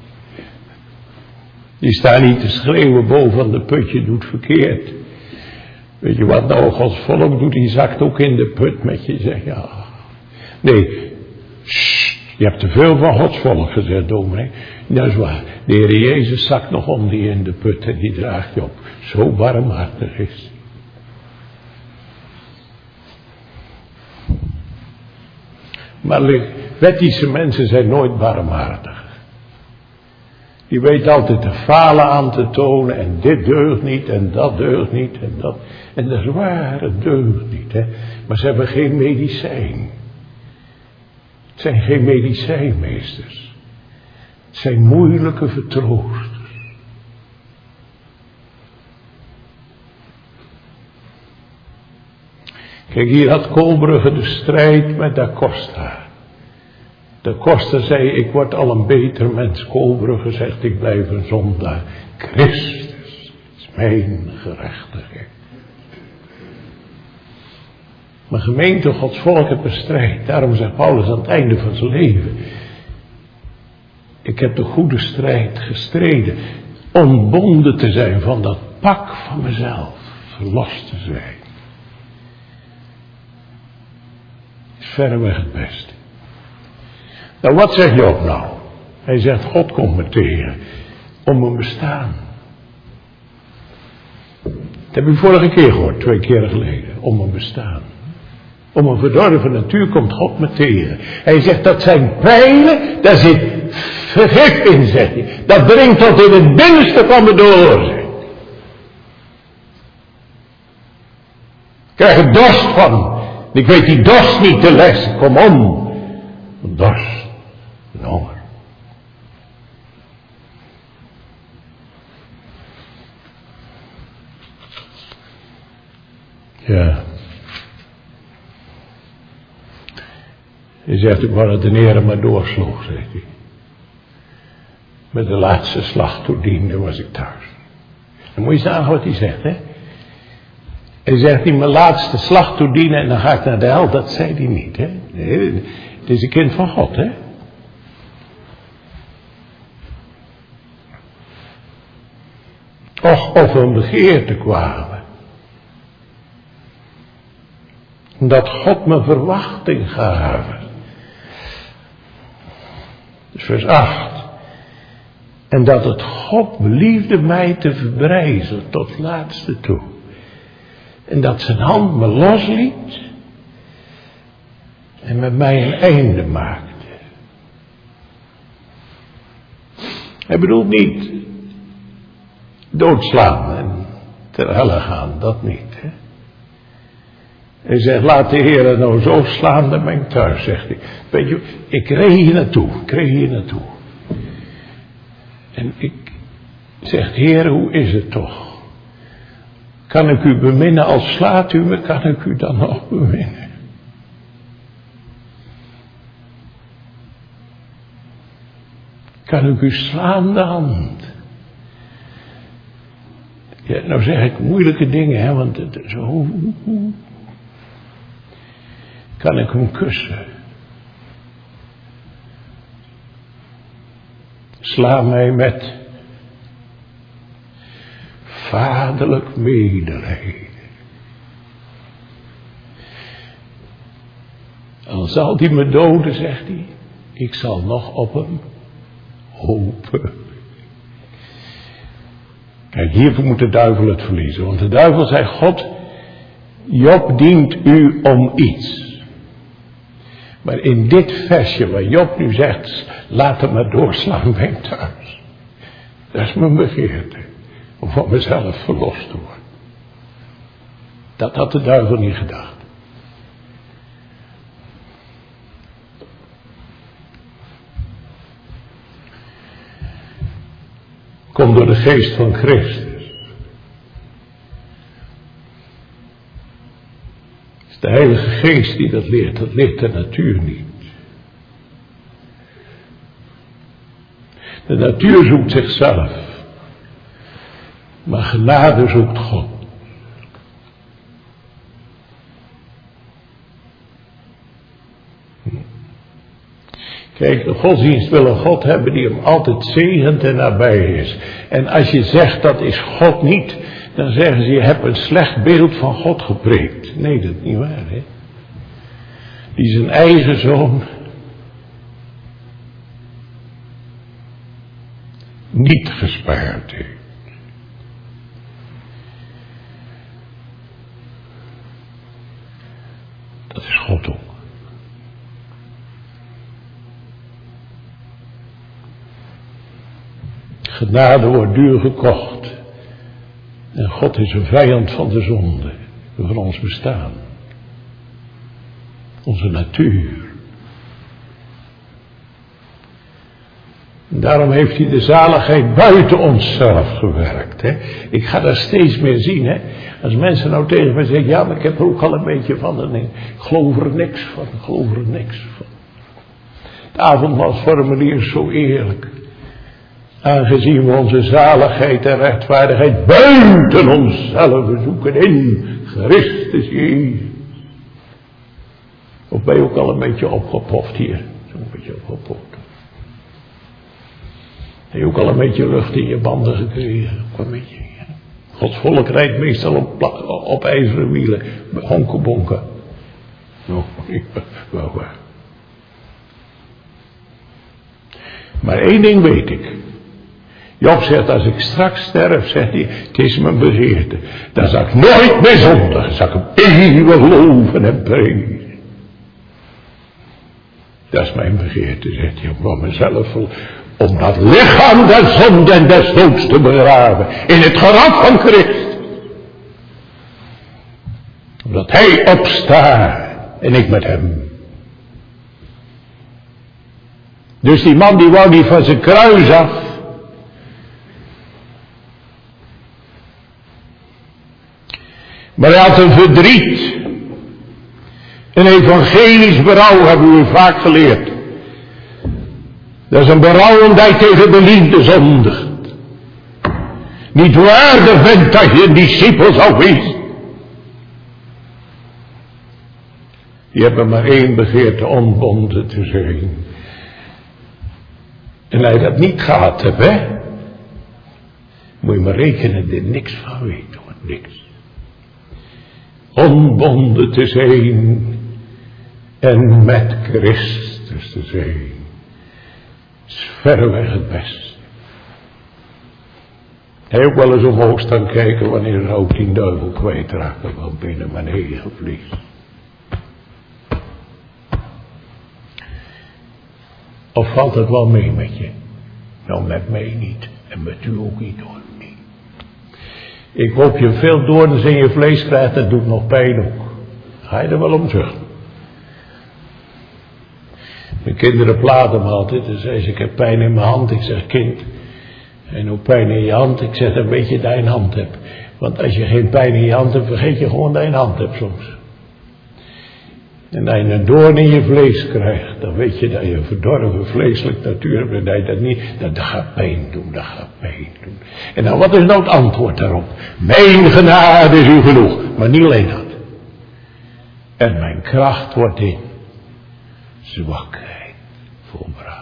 Die staan niet te schreeuwen boven de putje doet verkeerd. Weet je wat nou Gods volk doet? Die zakt ook in de put met je. Zeg ja. Nee, je hebt te veel van Gods volk gezegd, dominee. Dat is waar. De Heer Jezus zakt nog om die in de put en die draagt je op. Zo barmhartig is. Maar wettische mensen zijn nooit barmhartig. Die weten altijd de falen aan te tonen en dit deugt niet en dat deugt niet en dat. En dat is waar, het deugt niet, hè. Maar ze hebben geen medicijn. Het zijn geen medicijnmeesters. Het zijn moeilijke vertroosters. Kijk, hier had Kolbrugge de strijd met Da Costa. Da Costa zei, ik word al een beter mens. Kolbrugge zegt, ik blijf een zondaar. Christus is mijn gerechtigheid. Maar gemeente, Gods volk heeft een strijd. Daarom zegt Paulus aan het einde van zijn leven. Ik heb de goede strijd gestreden. Ontbonden te zijn van dat pak van mezelf. Verlost te zijn. Is verreweg het beste. Nou, wat zegt Job nou? Hij zegt, God komt me tegen. Om mijn bestaan. Dat heb ik vorige keer gehoord, 2 keer geleden. Om mijn bestaan. Om een verdorven natuur komt God me tegen. Hij zegt, dat zijn pijlen, daar zit vergif in, zegt hij. Dat dringt tot in het binnenste van me door. Ik krijg er dorst van. Ik weet die dorst niet te lessen. Kom om. Dorst. En honger. Ja. Hij zegt, ik wou dat de Heer maar doorsloeg, zegt hij. Met de laatste slag toediende was ik thuis. Dan moet je zagen wat hij zegt, hè. Hij zegt, die mijn laatste slag toedienen en dan ga ik naar de hel. Dat zei hij niet, hè. Nee, het is een kind van God, hè. Och, of een begeerte kwamen. Dat God me verwachting gaven. Dus vers 8. En dat het God beliefde mij te verbrijzen tot het laatste toe. En dat zijn hand me losliet. En met mij een einde maakte. Hij bedoelt niet doodslaan en ter helle gaan. Dat niet, hè. Hij zegt, laat de Heer nou zo slaan, dan ben ik thuis, zegt hij. Weet je, ik reed hier naartoe. En ik zeg, Heer, hoe is het toch? Kan ik u beminnen als slaat u me, kan ik u dan nog beminnen? Kan ik u slaan de hand? Ja, nou zeg ik moeilijke dingen, hè, want zo... Kan ik hem kussen? Sla mij met vaderlijk medelijden. Al zal hij me doden, zegt hij, ik zal nog op hem hopen. Kijk, hiervoor moet de duivel het verliezen. Want de duivel zei, God, Job dient u om iets. Maar in dit versje waar Job nu zegt, laat hem maar doorslaan, ben ik thuis. Dat is mijn begeerte. Om van mezelf verlost te worden. Dat had de duivel niet gedacht. Komt door de geest van Christus. Het is de Heilige Geest die dat leert de natuur niet. De natuur zoekt zichzelf. Maar genade zoekt God. Kijk, de godsdienst wil een God hebben die hem altijd zegent en nabij is. En als je zegt dat is God niet, dan zeggen ze je hebt een slecht beeld van God gepreekt. Nee, dat is niet waar, hè. Die zijn eigen zoon niet gespaard heeft. Dat is God ook. Genade wordt duur gekocht. En God is een vijand van de zonde. Van ons bestaan. Onze natuur. Daarom heeft hij de zaligheid buiten onszelf gewerkt. Hè? Ik ga dat steeds meer zien. Hè? Als mensen nou tegen mij zeggen, ja, maar ik heb er ook al een beetje van. Ik geloof er niks van, ik geloof er niks van. Het avondmaalsformulier is zo eerlijk. Aangezien we onze zaligheid en rechtvaardigheid buiten onszelf zoeken in Christus Jezus. Of ben je ook al een beetje opgepoft hier? Zo'n beetje opgepoft. Heb je ook al een beetje lucht in je banden gekregen? Ook een beetje. Ja. Gods volk rijdt meestal op ijzeren wielen. Honkenbonken. Nou, wel waar. Maar één ding weet ik. Job zegt, als ik straks sterf, zegt hij, het is mijn begeerte. Dan zal ik nooit meer zondigen. Dan zal ik hem eeuwig loven en prijzen. Dat is mijn begeerte, zegt hij, om van mezelf om dat lichaam der zonde en des doods te begraven. In het graf van Christus. Omdat hij opstaat en ik met hem. Dus die man die wou niet van zijn kruis af. Maar hij had een verdriet. Een evangelisch berouw hebben we vaak geleerd. Dat is een berouw omdat je tegen de liefde zondigt. Niet waardig bent dat je een discipel zou wezen. Je hebt maar één begeerte ontbonden te zijn. En als je dat niet gehad hebt, hè, moet je maar rekenen dat je er niks van weet, hoor, niks. Ontbonden te zijn en met Christus te zijn, is verreweg het beste. Hij ook wel eens omhoog staan kijken wanneer er ook die duivel kwijtraken van binnen mijn eigen vlees. Of valt het wel mee met je? Nou, met mij niet. En met u ook niet, hoor. Nee. Ik hoop je veel doorns in je vlees krijgt, dat doet nog pijn ook. Ga je er wel om zuchten? Mijn kinderen platen me altijd. Dan zei ze, ik heb pijn in mijn hand. Ik zeg, kind. En hoe pijn in je hand? Ik zeg, dan weet je dat je een hand hebt. Want als je geen pijn in je hand hebt, vergeet je gewoon dat je een hand hebt soms. En als je een doorn in je vlees krijgt, dan weet je dat je een verdorven vleeselijk natuur hebt. En dat je dat niet, dat gaat pijn doen, dat gaat pijn doen. En nou, wat is nou het antwoord daarop? Mijn genade is u genoeg. Maar niet alleen dat. En mijn kracht wordt in zwakheid volbracht.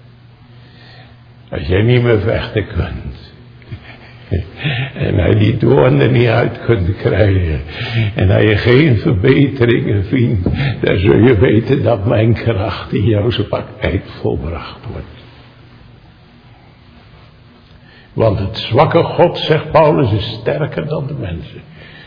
Als jij niet meer vechten kunt. En hij die doorn er niet uit kunt krijgen. En als je geen verbeteringen vindt. Dan zul je weten dat mijn kracht in jouw zwakheid volbracht wordt. Want het zwakke God, zegt Paulus, is sterker dan de mensen.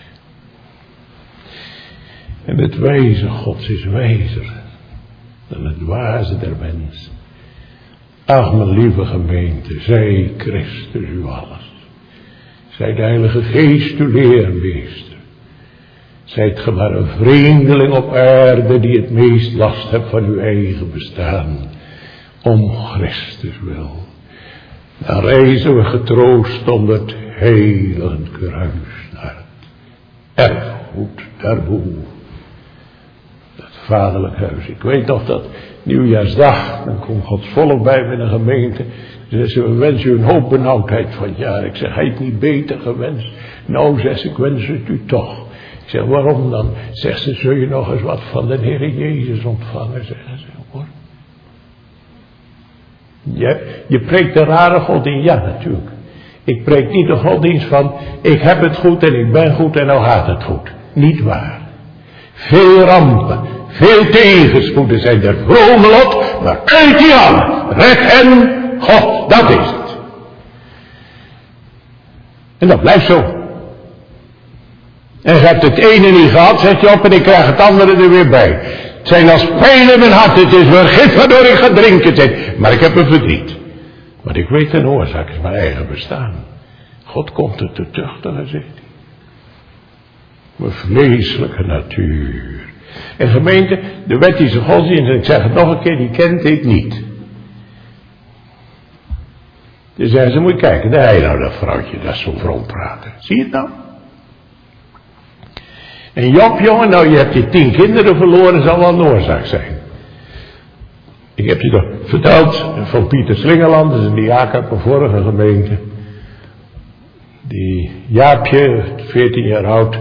En het wijze Gods is wijzer dan het dwaze der mensen. Ach, mijn lieve gemeente, zij Christus u alles. Zij de Heilige Geest uw leermeester. Zijt ge maar een vreemdeling op aarde die het meest last hebt van uw eigen bestaan. Om Christus wil. Dan reizen we getroost onder het heilige kruis naar het erfgoed der boel. Dat vaderlijk huis. Ik weet nog dat nieuwjaarsdag, dan komt Gods volk bij me in een gemeente. Ze wensen u een hoop benauwdheid van het jaar. Ik zeg, hij heeft niet beter gewenst. Nou, zegt ze, ik wens het u toch. Ik zeg, waarom dan? Zegt ze, zul je nog eens wat van de Heere Jezus ontvangen, zeggen ze, hoor. Je preekt de rare godsdienst, ja natuurlijk. Ik preek niet de godsdienst van, ik heb het goed en ik ben goed en nou gaat het goed. Niet waar. Veel rampen, veel tegenspoeden zijn er vrome lot, maar uit die allen, red hen, God, dat is het. En dat blijft zo. En je hebt het ene niet gehad, zet je op, en ik krijg het andere er weer bij. Het zijn als pijlen in mijn hart, het is vergif waardoor ik ga drinken zit. Maar ik heb een verdriet. Want ik weet een oorzaak, is mijn eigen bestaan. God komt het te tuchtigen, zegt hij. Mijn vleeselijke natuur. En gemeente, de wettische godsdienst, en ik zeg het nog een keer, die kent dit niet. Dan zeggen ze, moet je kijken, daar heb je nou dat vrouwtje, dat is zo'n vroom praten. Zie je het nou? En Job, jongen, nou je hebt je 10 kinderen verloren, zal wel een oorzaak zijn. Ik heb je toch verteld van Pieter Slingerland, dat is een diaken uit mijn vorige gemeente. Die Jaapje, 14 jaar oud,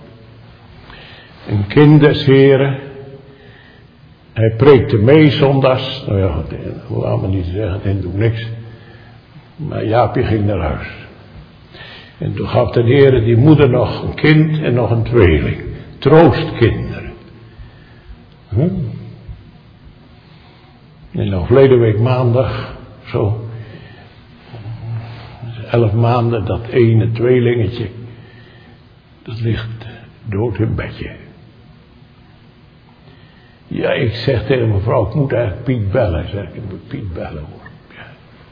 een kind des Heren. Hij preekte mee zondags, nou ja, dat wil allemaal niet zeggen, dat doet niks. Maar Jaapje ging naar huis. En toen gaf de Heer die moeder nog een kind en nog een tweeling. Troostkinderen. En nou verleden week maandag, zo, 11 maanden, dat ene tweelingetje, dat ligt dood in bedje. Ja, ik zeg tegen mevrouw, ik moet eigenlijk Piet bellen. Zeg ik moet Piet bellen hoor. Ja.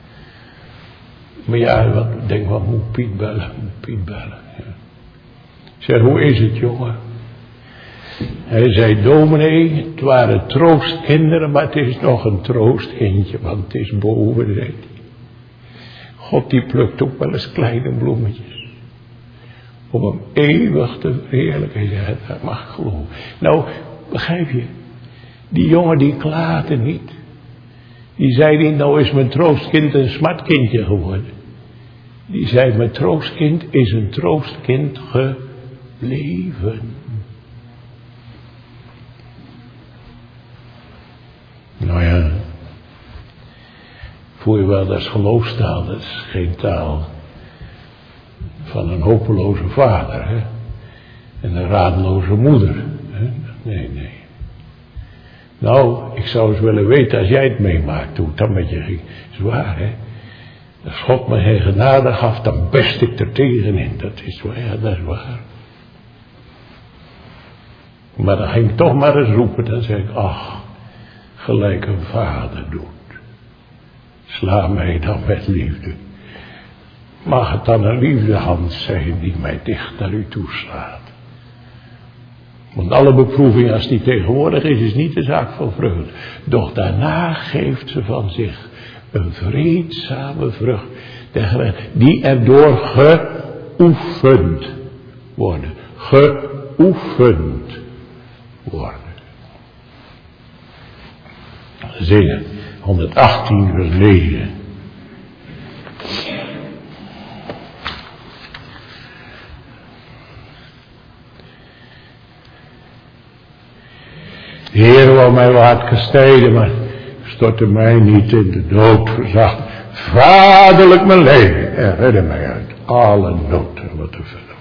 Maar ja, wat moet Piet bellen? Moet Piet bellen. Ja. Ik zeg, hoe is het jongen? Hij zei, dominee, het waren troostkinderen, maar het is nog een troostkindje, want het is boven, zei hij. God die plukt ook wel eens kleine bloemetjes. Om hem eeuwig te verheerlijken. Ja, dat mag ik geloven. Nou, begrijp je? Die jongen die klaagde niet. Die zei niet, nou is mijn troostkind een smartkindje geworden. Die zei, mijn troostkind is een troostkind gebleven. Nou ja, voel je wel, dat is geloofstaal, dat is geen taal van een hopeloze vader, hè? En een radeloze moeder, hè? Nee. Nou, ik zou eens willen weten, als jij het meemaakt, hoe het dan met je ging. Zwaar, hè? Als God me geen genade gaf, dan best ik er tegenin. Dat is waar, ja, dat is waar. Maar dan ging ik toch maar eens roepen, dan zeg ik, ach, gelijk een vader doet. Sla mij dan met liefde. Mag het dan een liefdehand zijn die mij dicht naar u toeslaat. Want alle beproeving als die tegenwoordig is niet de zaak van vreugde. Doch daarna geeft ze van zich een vreedzame vrucht. Die erdoor geoefend worden. Geoefend worden. Zingen. 118 vers 9. De Heer wou mij wel hard kastijden, maar stortte mij niet in de dood verzacht. Vaderlijk mijn leven en redde mij uit alle nood en wat er verder was.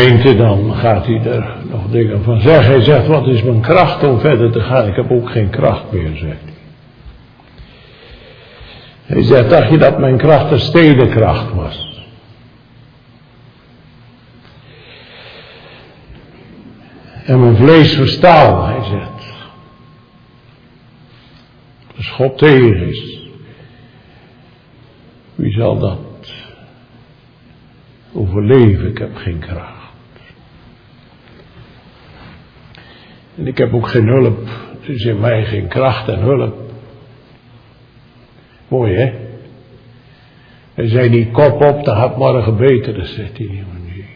gemeente, dan gaat hij er nog dingen van zeggen. Hij zegt, wat is mijn kracht om verder te gaan? Ik heb ook geen kracht meer, zegt hij. Hij zegt, dacht je dat mijn kracht een stedenkracht was? En mijn vlees verstaal, hij zegt. Als God tegen is, wie zal dat overleven? Ik heb geen kracht. En ik heb ook geen hulp. Dus in mij geen kracht en hulp. Mooi, hè? Hij zei niet, kop op, dat gaat morgen beter. Dat zegt hij niet. Nee.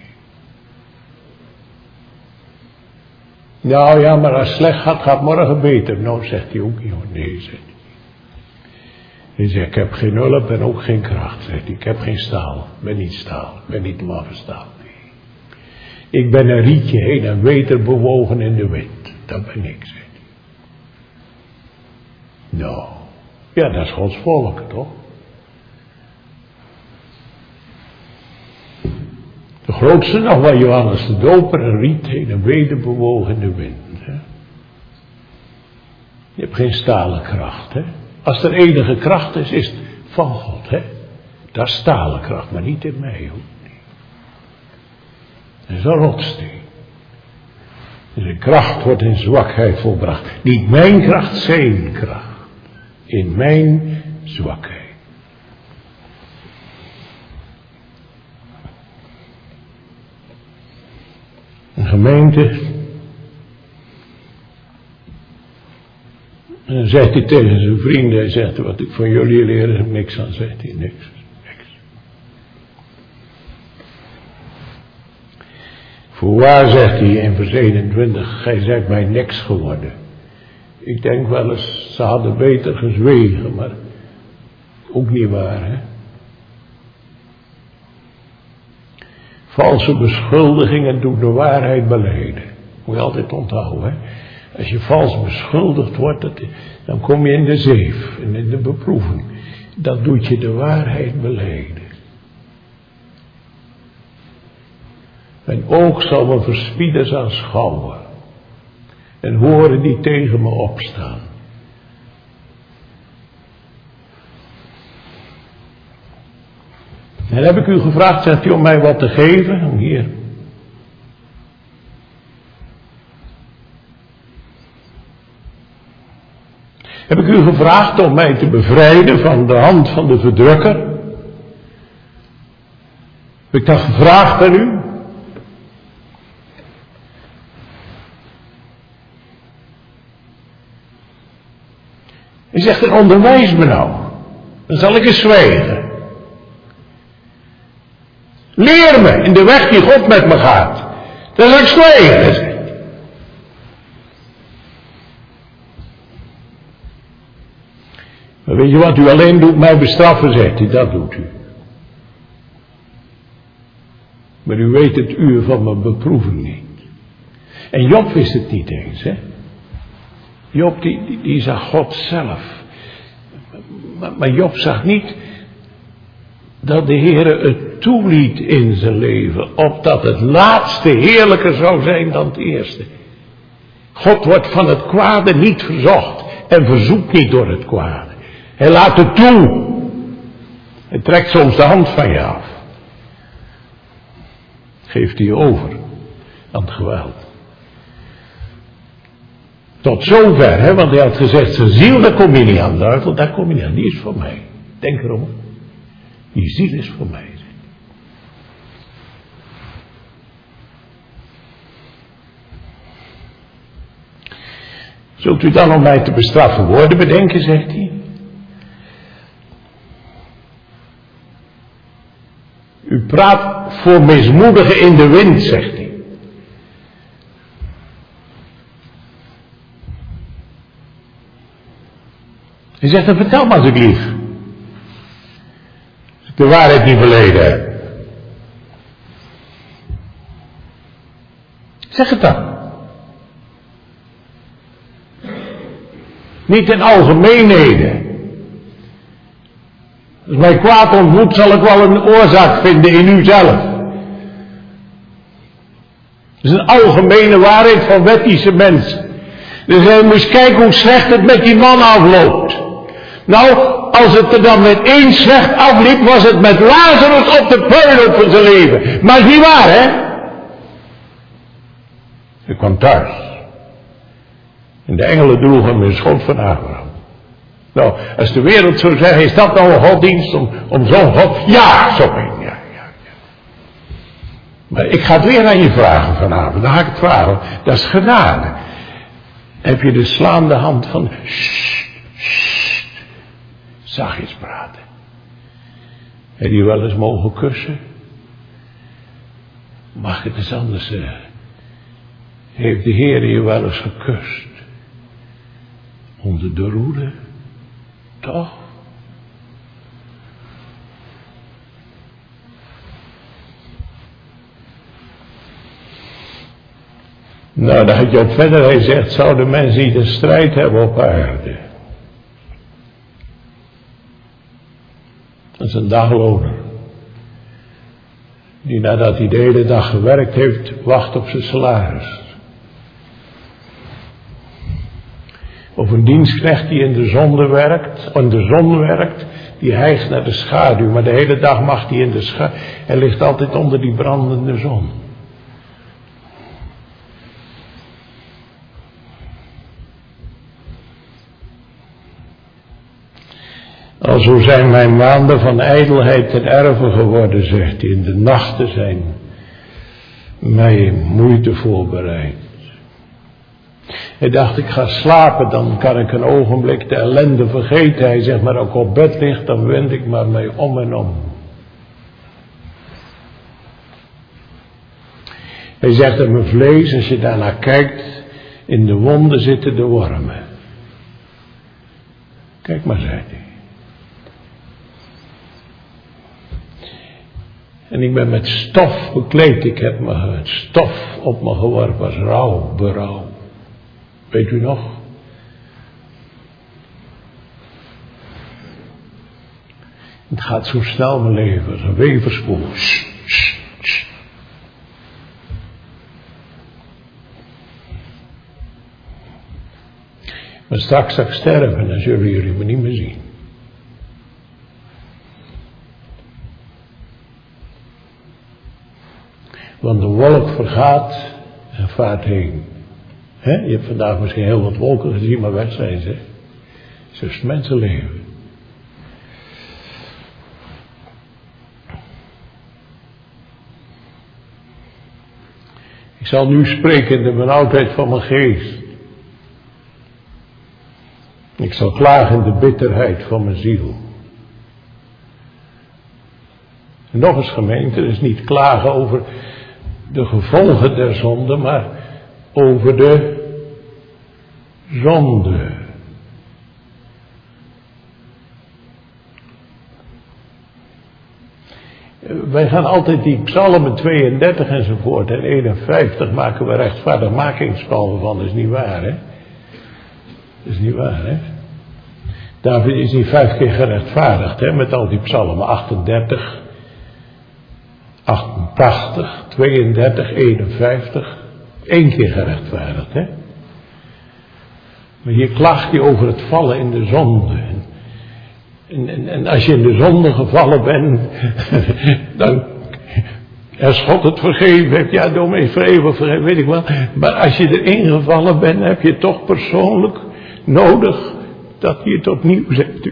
Nou ja, maar als het slecht gaat, gaat morgen beter. Nou, zegt hij ook niet. Nee, zegt hij. Hij zegt, ik heb geen hulp en ook geen kracht. Zegt hij, ik heb geen staal. Ik ben niet staal. Ik ben niet maffe staal. Nee. Ik ben een rietje heen en weder bewogen in de wind. Dat ben ik, zegt hij. Nou. Ja, dat is Gods volk, toch? De grootste nog was Johannes de Doper, een riet heen en weder bewogen in de wind. Hè? Je hebt geen stalen kracht, hè? Als er enige kracht is, is het van God, hè? Dat is stalen kracht, maar niet in mij, hoor. Dat is een rotsteen. Dus de kracht wordt in zwakheid volbracht. Niet mijn kracht, zijn kracht. In mijn zwakheid. Een gemeente. En dan zegt hij tegen zijn vrienden, hij zegt, wat ik van jullie leer is niks aan, zegt hij, niks. Voorwaar, zegt hij in vers 21, gij zijt mij niks geworden. Ik denk wel eens, ze hadden beter gezwegen, maar ook niet waar, hè. Valse beschuldigingen doen de waarheid belijden. Moet je altijd onthouden, hè. Als je vals beschuldigd wordt, dan kom je in de zeef en in de beproeving. Dat doet je de waarheid belijden. Mijn oog zal me verspieders aanschouwen. En horen die tegen me opstaan. En heb ik u gevraagd, zegt u, om mij wat te geven? Hier. Heb ik u gevraagd om mij te bevrijden van de hand van de verdrukker? Heb ik dat gevraagd aan u? Hij zegt, en onderwijs me nou. Dan zal ik eens zwijgen. Leer me in de weg die God met me gaat. Dan zal ik zwijgen. Maar weet je wat u alleen doet? Mij bestraffen, zegt hij. Dat doet u. Maar u weet het uur van mijn beproeving niet. En Job wist het niet eens, hè. Job die zag God zelf. Maar Job zag niet dat de Heere het toeliet in zijn leven, opdat het laatste heerlijker zou zijn dan het eerste. God wordt van het kwade niet verzocht en verzoekt niet door het kwade. Hij laat het toe. Hij trekt soms de hand van je af. Geeft hij je over aan het geweld. Tot zover, hè, want hij had gezegd, zijn ziel, daar kom je niet aan, duivel, daar kom je niet aan, die is voor mij. Denk erom, die ziel is voor mij. Zult u dan om mij te bestraffen worden bedenken, zegt hij. U praat voor mismoedigen in de wind, zegt hij. Hij zegt, dan vertel maar als ik lieg. Als ik de waarheid niet beleden heb. Zeg het dan. Niet in algemeenheden. Als mij kwaad ontmoet, zal ik wel een oorzaak vinden in u zelf. is een algemene waarheid van wettische mensen. Dus hij moest kijken hoe slecht het met die man afloopt. Nou, als het er dan met één slecht afliep, was het met Lazarus op de puinhoop van zijn leven. Maar is niet waar, hè? Hij kwam thuis. En de engelen droegen hem in schoot van Abraham. Nou, als de wereld zou zeggen, is dat nou een godsdienst om zo'n God? Ja, zo ben ja. Maar ik ga het weer aan je vragen vanavond. Dan ga ik het vragen. Dat is genade. Heb je de slaande hand van... zachtjes praten. Heb je wel eens mogen kussen? Mag ik het eens anders zeggen? Heeft de Heer je wel eens gekust? Onder de roede? Toch? Nou, dan gaat je ook verder. Hij zegt, zouden mensen niet een strijd hebben op aarde? Dat is een dagloner. Die nadat hij de hele dag gewerkt heeft, wacht op zijn salaris. Of een dienstknecht die in de zon werkt, die hijgt naar de schaduw, maar de hele dag mag hij in de schaduw. Hij ligt altijd onder die brandende zon. Alzo zijn mijn maanden van ijdelheid ten erve geworden, zegt hij. In de nachten zijn mij moeite voorbereid. Hij dacht, ik ga slapen, dan kan ik een ogenblik de ellende vergeten. Hij zegt, maar als ik op bed lig, dan wend ik maar mee om en om. Hij zegt, in mijn vlees, als je daarnaar kijkt, in de wonden zitten de wormen. Kijk maar, zei hij. En ik ben met stof bekleed, ik heb het stof op me geworpen als rouw, berouw. Weet u nog? Het gaat zo snel mijn leven, als een weverspoel. Maar straks zal ik sterven en dan zullen jullie me niet meer zien. Want de wolk vergaat en vaart heen. Je hebt vandaag misschien heel wat wolken gezien, maar weg zijn ze. Zo is het mensenleven. Ik zal nu spreken in de benauwdheid van mijn geest. Ik zal klagen in de bitterheid van mijn ziel. En nog eens gemeente, is niet klagen over de gevolgen der zonde, maar over de zonde. Wij gaan altijd die psalmen 32 enzovoort en 51 maken we rechtvaardigmakingspsalmen van. Dat is niet waar, hè? Dat is niet waar, hè? David is niet 5 keer gerechtvaardigd, hè, met al die psalmen. 38, 88, 32, 51. 1 keer gerechtvaardigd, hè? Maar hier klaagt hij over het vallen in de zonde. En als je in de zonde gevallen bent, dan, als God het vergeven heeft, ja, dominee, voor eeuwig vergeven, weet ik wel. Maar als je erin gevallen bent, heb je toch persoonlijk nodig dat je het opnieuw zegt.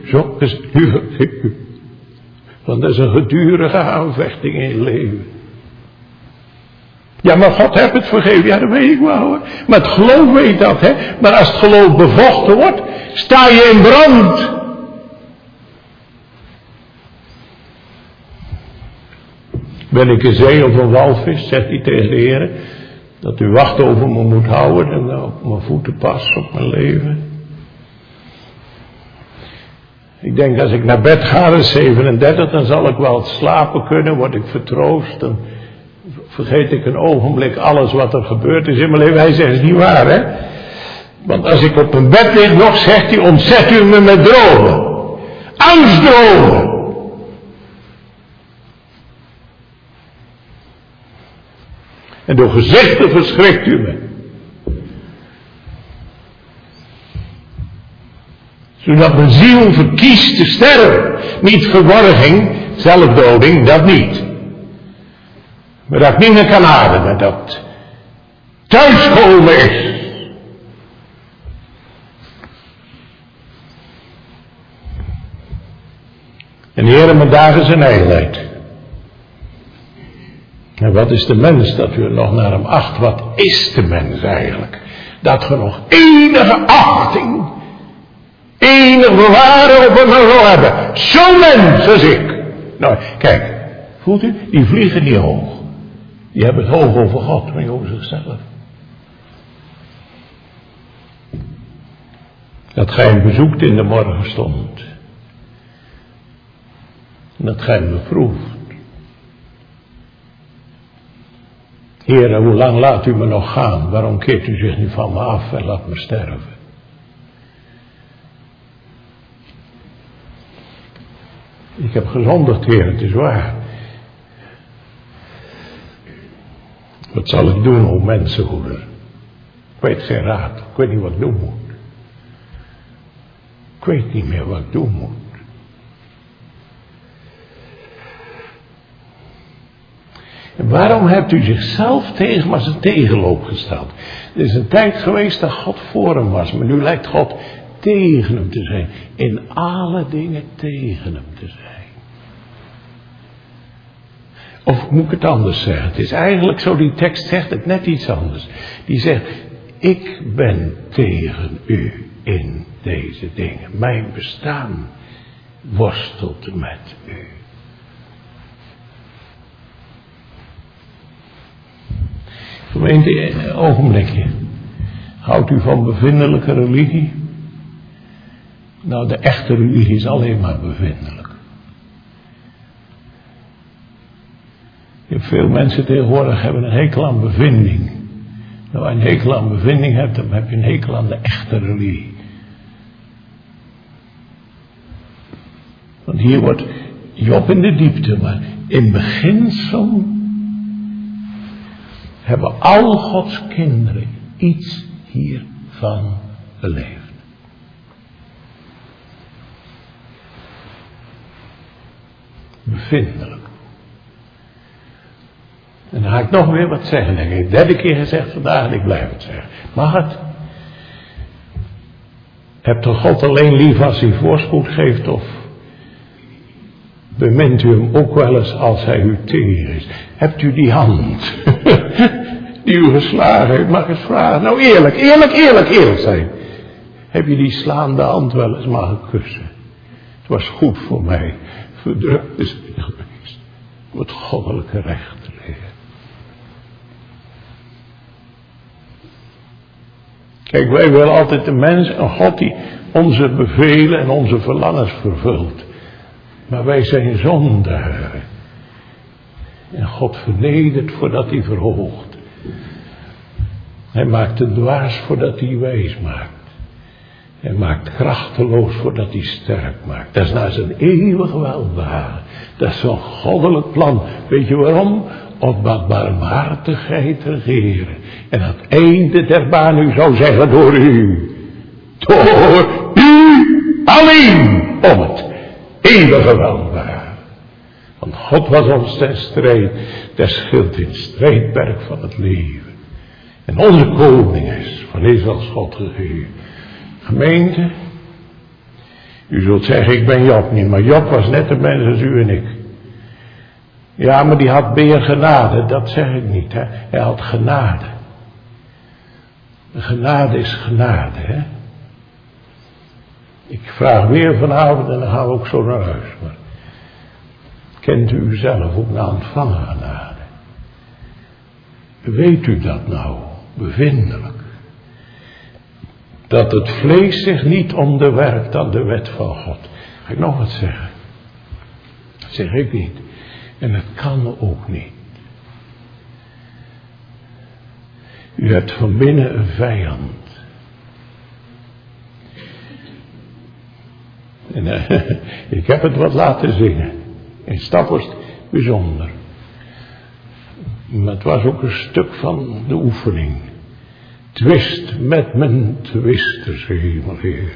Want dat is een gedurige aanvechting in je leven. Ja, maar God heeft het vergeven. Ja, dat weet ik wel, hoor. Maar het geloof weet dat, hè. Maar als het geloof bevochten wordt, sta je in brand. Ben ik een zee of een walvis, zegt hij tegen de Heer, dat u wacht over me moet houden en op mijn voeten pas, op mijn leven. Ik denk, als ik naar bed ga, dat is 37, dan zal ik wel slapen kunnen, word ik vertroost, dan vergeet ik een ogenblik alles wat er gebeurd is in mijn leven. Hij zegt, het is niet waar, hè. Want als ik op mijn bed lig nog, zegt hij, ontzet u me met dromen. Angstdromen. En door gezegde verschrikt u me. Zodat mijn ziel verkiest te sterven. Niet verworging, zelfdoding, dat niet. Maar dat ik niet meer kan ademen, dat thuiskomen is. En Heere, mijn dagen zijn ijlheid. En wat is de mens dat u er nog naar hem acht? Wat is de mens eigenlijk? Dat we nog enige achting, enige bewaren op hem zal hebben. Zo'n mens als ik. Nou, kijk, voelt u? Die vliegen niet hoog. Die hebben het hoog over God, maar niet over zichzelf. Dat gij hem bezoekt in de morgenstond. En dat gij hem beproeft. Heere, hoe lang laat u me nog gaan? Waarom keert u zich niet van me af en laat me sterven? Ik heb gezondigd, Heer, het is waar. Wat zal ik doen, o mensengoeder? Ik weet geen raad. Ik weet niet wat ik doen moet. Ik weet niet meer wat ik doen moet. En waarom hebt u zichzelf tegen maar zijn tegenloop gesteld? Er is een tijd geweest dat God voor hem was, maar nu lijkt God tegen hem te zijn. In alle dingen tegen hem te zijn. Of moet ik het anders zeggen? Het is eigenlijk zo, die tekst zegt het net iets anders. Die zegt, ik ben tegen u in deze dingen. Mijn bestaan worstelt met u. Gemeente, een ogenblikje. Houdt u van bevindelijke religie? Nou, de echte religie is alleen maar bevindelijk. Veel mensen tegenwoordig hebben een hekel aan bevinding. Nou, als je een hekel aan bevinding hebt, dan heb je een hekel aan de echte religie. Want hier wordt Job in de diepte, maar in beginsel hebben al Gods kinderen iets hiervan beleefd. Bevindelijk. En dan ga ik nog weer wat zeggen. Ik heb het 3e keer gezegd vandaag en ik blijf het zeggen. Mag het? Hebt u God alleen lief als hij voorspoed geeft, of bemint u hem ook wel eens als hij u teer is? Hebt u die hand die u geslagen heeft, mag ik eens vragen? Nou, eerlijk zijn. Heb je die slaande hand wel eens mogen kussen? Het was goed voor mij. Verdrukt is het geweest. Om het goddelijke recht te leren. Kijk, wij willen altijd de mens, een God die onze bevelen en onze verlangens vervult. Maar wij zijn zondaren. En God vernedert voordat hij verhoogt. Hij maakt het dwaas voordat hij wijs maakt. Hij maakt krachteloos voordat hij sterk maakt. Dat is naar zijn eeuwig welbehagen. Dat is zo'n goddelijk plan. Weet je waarom? Opdat barmhartigheid regeren. En het einde der baan u zou zeggen door u. Door u alleen. Om het eeuwige welbehagen. Want God was ons ten strijd. Der schild in het strijdperk van het leven. En onze koning is van Israëls God gegeven. Gemeente. U zult zeggen, ik ben Job niet. Maar Job was net een mens als u en ik. Ja, maar die had meer genade. Dat zeg ik niet. Hè. Hij had genade. Genade is genade. Hè. Ik vraag weer vanavond en dan gaan we ook zo naar huis. Maar kent u uzelf ook na ontvangen genade? Weet u dat nou? Bevindelijk. Dat het vlees zich niet onderwerpt aan de wet van God. Ga ik nog wat zeggen? Dat zeg ik niet. En het kan ook niet. U hebt van binnen een vijand. En ik heb het wat laten zingen. In Staphorst bijzonder. Maar het was ook een stuk van de oefening. Twist met mijn twisters, hemel Heer.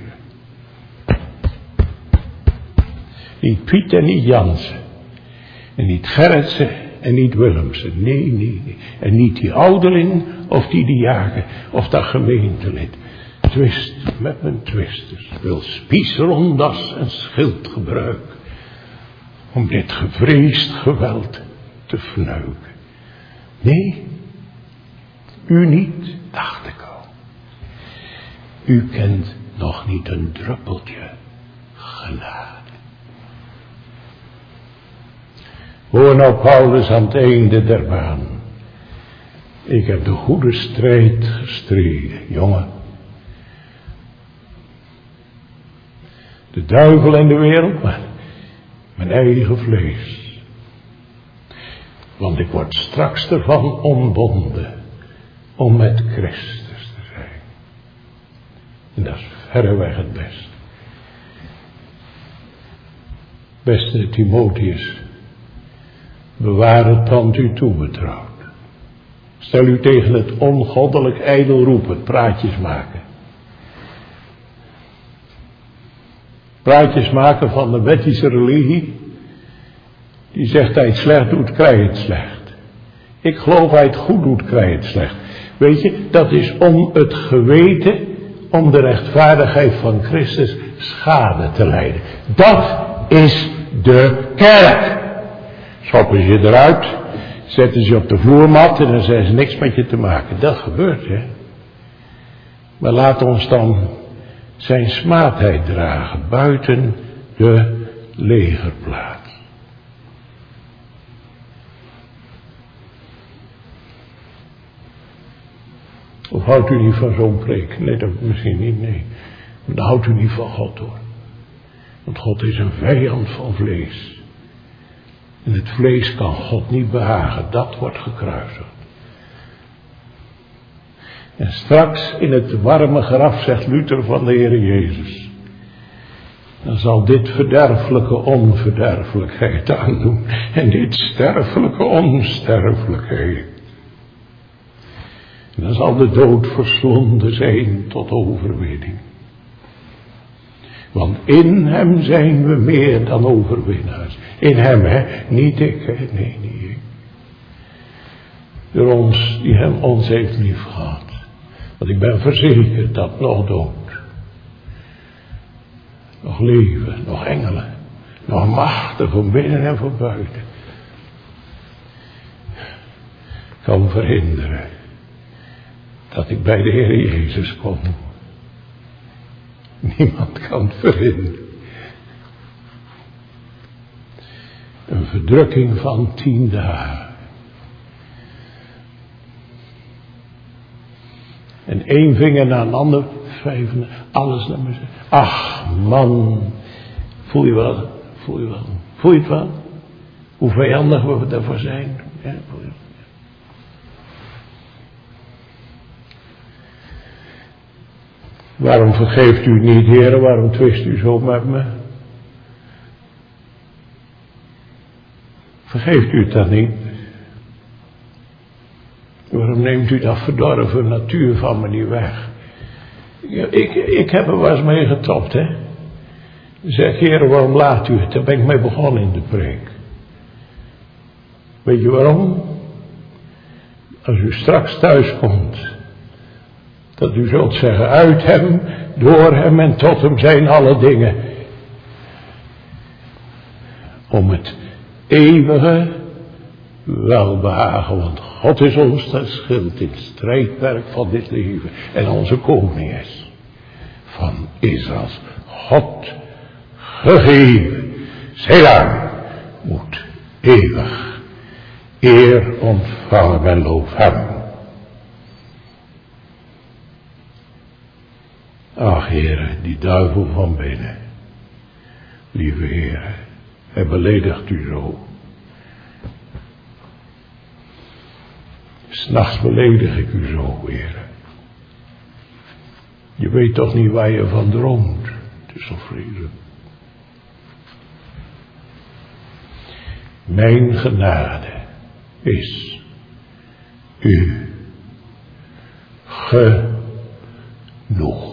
Niet Piet en niet Jansen. En niet Gerritsen en niet Willemsen. Nee. En niet die ouderling of die diaken of dat gemeentelid. Twist met mijn twisters. Wil spiesrondas en schildgebruik. Om dit gevreesd geweld te fnuiken. Nee, u niet, dacht ik al. U kent nog niet een druppeltje genade. Hoor nou Paulus aan het einde der baan. Ik heb de goede strijd gestreden, jongen. De duivel en de wereld, maar mijn eigen vlees. Want ik word straks ervan ontbonden om met Christus te zijn. En dat is verreweg het beste. Beste Timotheus, bewaar het pand u toebetrouwd. Stel u tegen het ongoddelijk ijdel roepen, praatjes maken. Praatjes maken van de wettische religie. Die zegt hij het slecht doet, krijg je het slecht. Ik geloof hij het goed doet, krijg je het slecht. Weet je, dat is om het geweten, om de rechtvaardigheid van Christus schade te lijden. Dat is de kerk. Schoppen ze eruit, zetten ze op de vloermat en dan zijn ze niks met je te maken. Dat gebeurt, hè. Maar laat ons dan zijn smaadheid dragen buiten de legerplaats. Of houdt u niet van zo'n preek? Nee, dat misschien niet, nee. Maar dan houdt u niet van God, hoor. Want God is een vijand van vlees. En het vlees kan God niet behagen. Dat wordt gekruisigd. En straks in het warme graf, zegt Luther van de Heer Jezus, dan zal dit verderfelijke onverderfelijkheid aandoen. En dit sterfelijke onsterfelijkheid. En dan zal de dood verslonden zijn tot overwinning. Want in hem zijn we meer dan overwinnaars. In hem, hè? Niet ik, hè? Nee, niet ik. Door ons, die hem ons heeft lief gehad. Want ik ben verzekerd dat nog dood, nog leven, nog engelen, nog machten van binnen en van buiten kan verhinderen dat ik bij de Heer Jezus kom. Niemand kan het verhinderen. Een verdrukking van 10 dagen. En 1 vinger na een ander, 5, alles naar me. Ach man, voel je wel? Voel je het wel? Hoe vijandig we daarvoor zijn? Ja, voel je het? Waarom vergeeft u niet, Heer? Waarom twist u zo met me? Vergeeft u het dan niet? Waarom neemt u dat verdorven natuur van me niet weg? Ik heb er wel eens mee getopt, hè. Zeg, Heer, waarom laat u het? Daar ben ik mee begonnen in de preek. Weet je waarom? Als u straks thuis komt, dat u zult zeggen, uit hem, door hem en tot hem zijn alle dingen. Om het eeuwige welbehagen, want God is ons dat schild in het strijdperk van dit leven. En onze koning is van Israëls God gegeven. Selah moet eeuwig eer ontvangen en loof hem. Ach, Heere, die duivel van binnen. Lieve Heere, hij beledigt u zo. 'S Nachts beledig ik u zo, Heere. Je weet toch niet waar je van droomt. Het is zo vreselijk. Mijn genade is u genoeg.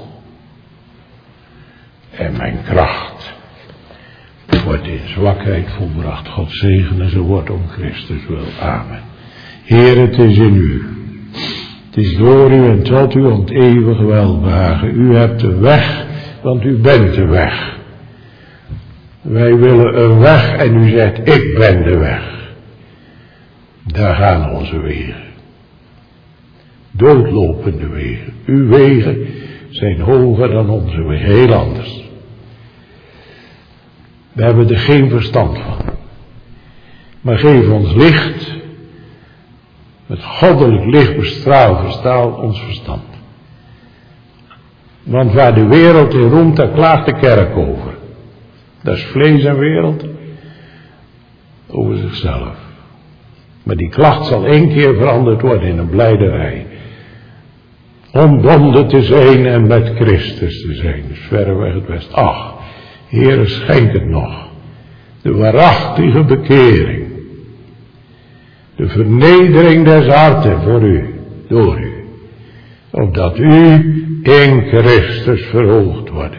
En mijn kracht wordt in zwakheid volbracht. God zegene zijn woord om Christus wil. Amen. Heer, het is in u. Het is door u en tot u om het eeuwige welbehagen. U hebt de weg, want u bent de weg. Wij willen een weg en u zegt, ik ben de weg. Daar gaan onze wegen. Doodlopende wegen. Uw wegen zijn hoger dan onze wegen. Heel anders. We hebben er geen verstand van. Maar geef ons licht. Met goddelijk licht verstraal ons verstand. Want waar de wereld in roemt, daar klaagt de kerk over. Dat is vlees en wereld. Over zichzelf. Maar die klacht zal één keer veranderd worden in een blijderij. Ontbonden te zijn en met Christus te zijn. Dus verreweg het best. Ach, Heere, schenk het nog. De waarachtige bekering. De vernedering des harten voor u, door u. Opdat u in Christus verhoogd wordt.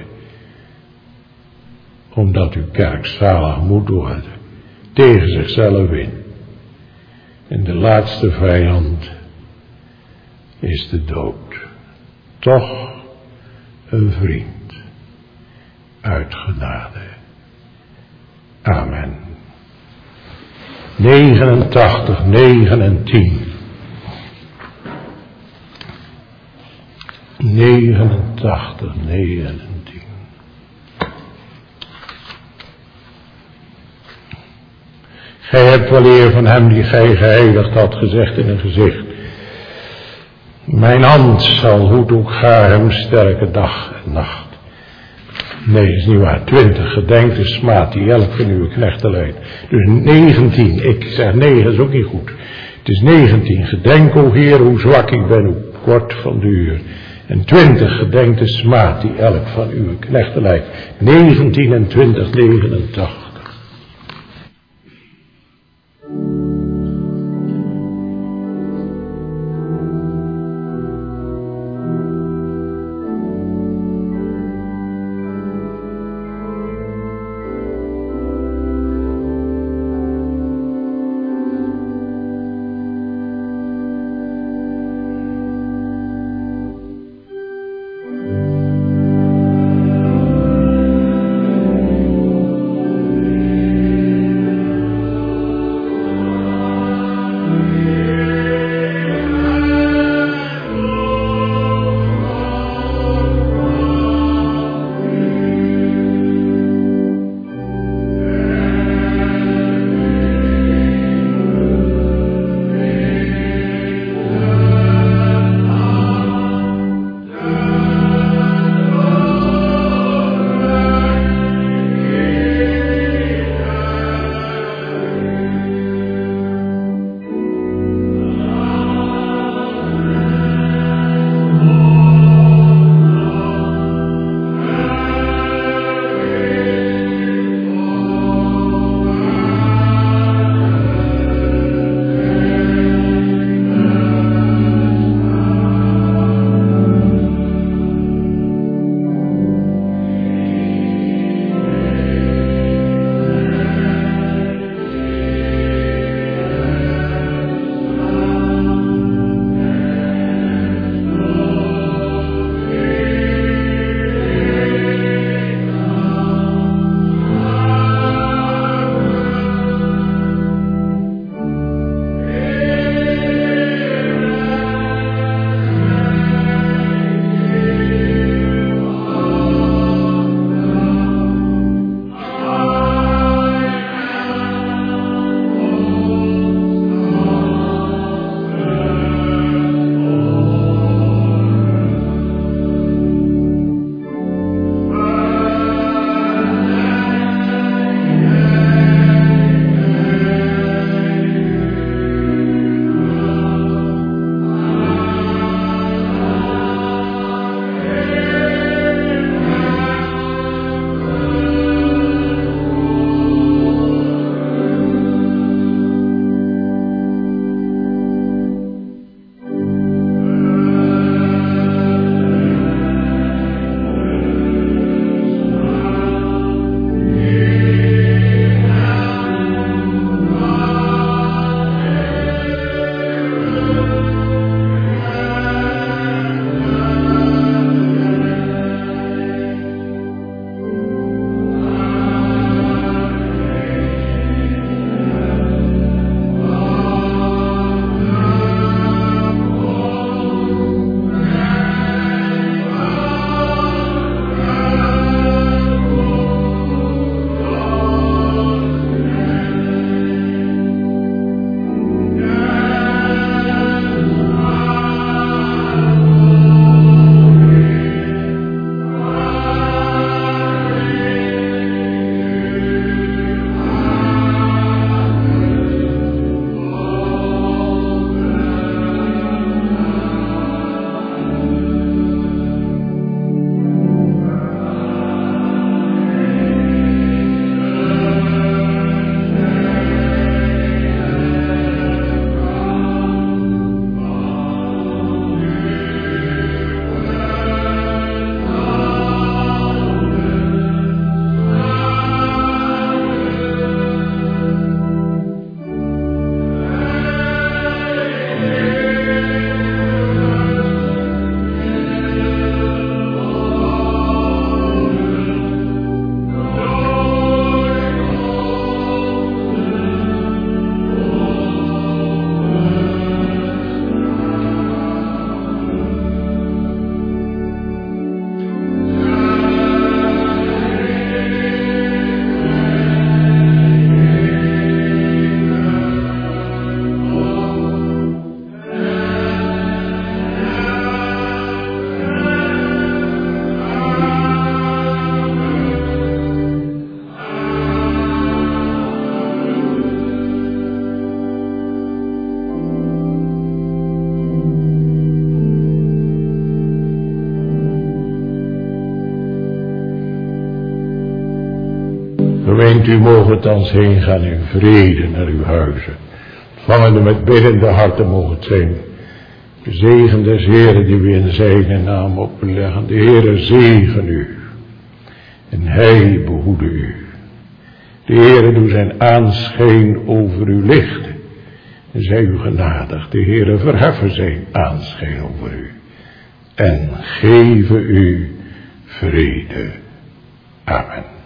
Omdat uw kerk zalig moet worden. Tegen zichzelf in. En de laatste vijand is de dood. Toch een vriend. Uit genade. Amen. 89, 9 en 10. 89, 9 en 10. Gij hebt wel eer van hem die gij geheiligd had gezegd in een gezicht. Mijn hand zal hoe ook gaar hem sterke dag en nacht. Nee, is niet waar. 20, gedenk de smaad die elk van uw knechten leidt. Dus 19, ik zeg 9 is ook niet goed. Het is 19, gedenk o Heer hoe zwak ik ben, hoe kort van duur. En 20, gedenk de smaad die elk van uw knechten leidt. 19 en 20, 89. gemeente, u mogen thans heen gaan in vrede naar uw huizen. Ontvangende met biddende harten mogen het zijn. De zegen des Heeren die we in zijn naam opleggen. De Heere zegen u. En hij behoede u. De Heere doe zijn aanschijn over u lichten. En zij u genadig. De Heere verheffen zijn aanschijn over u. En geven u vrede. Amen.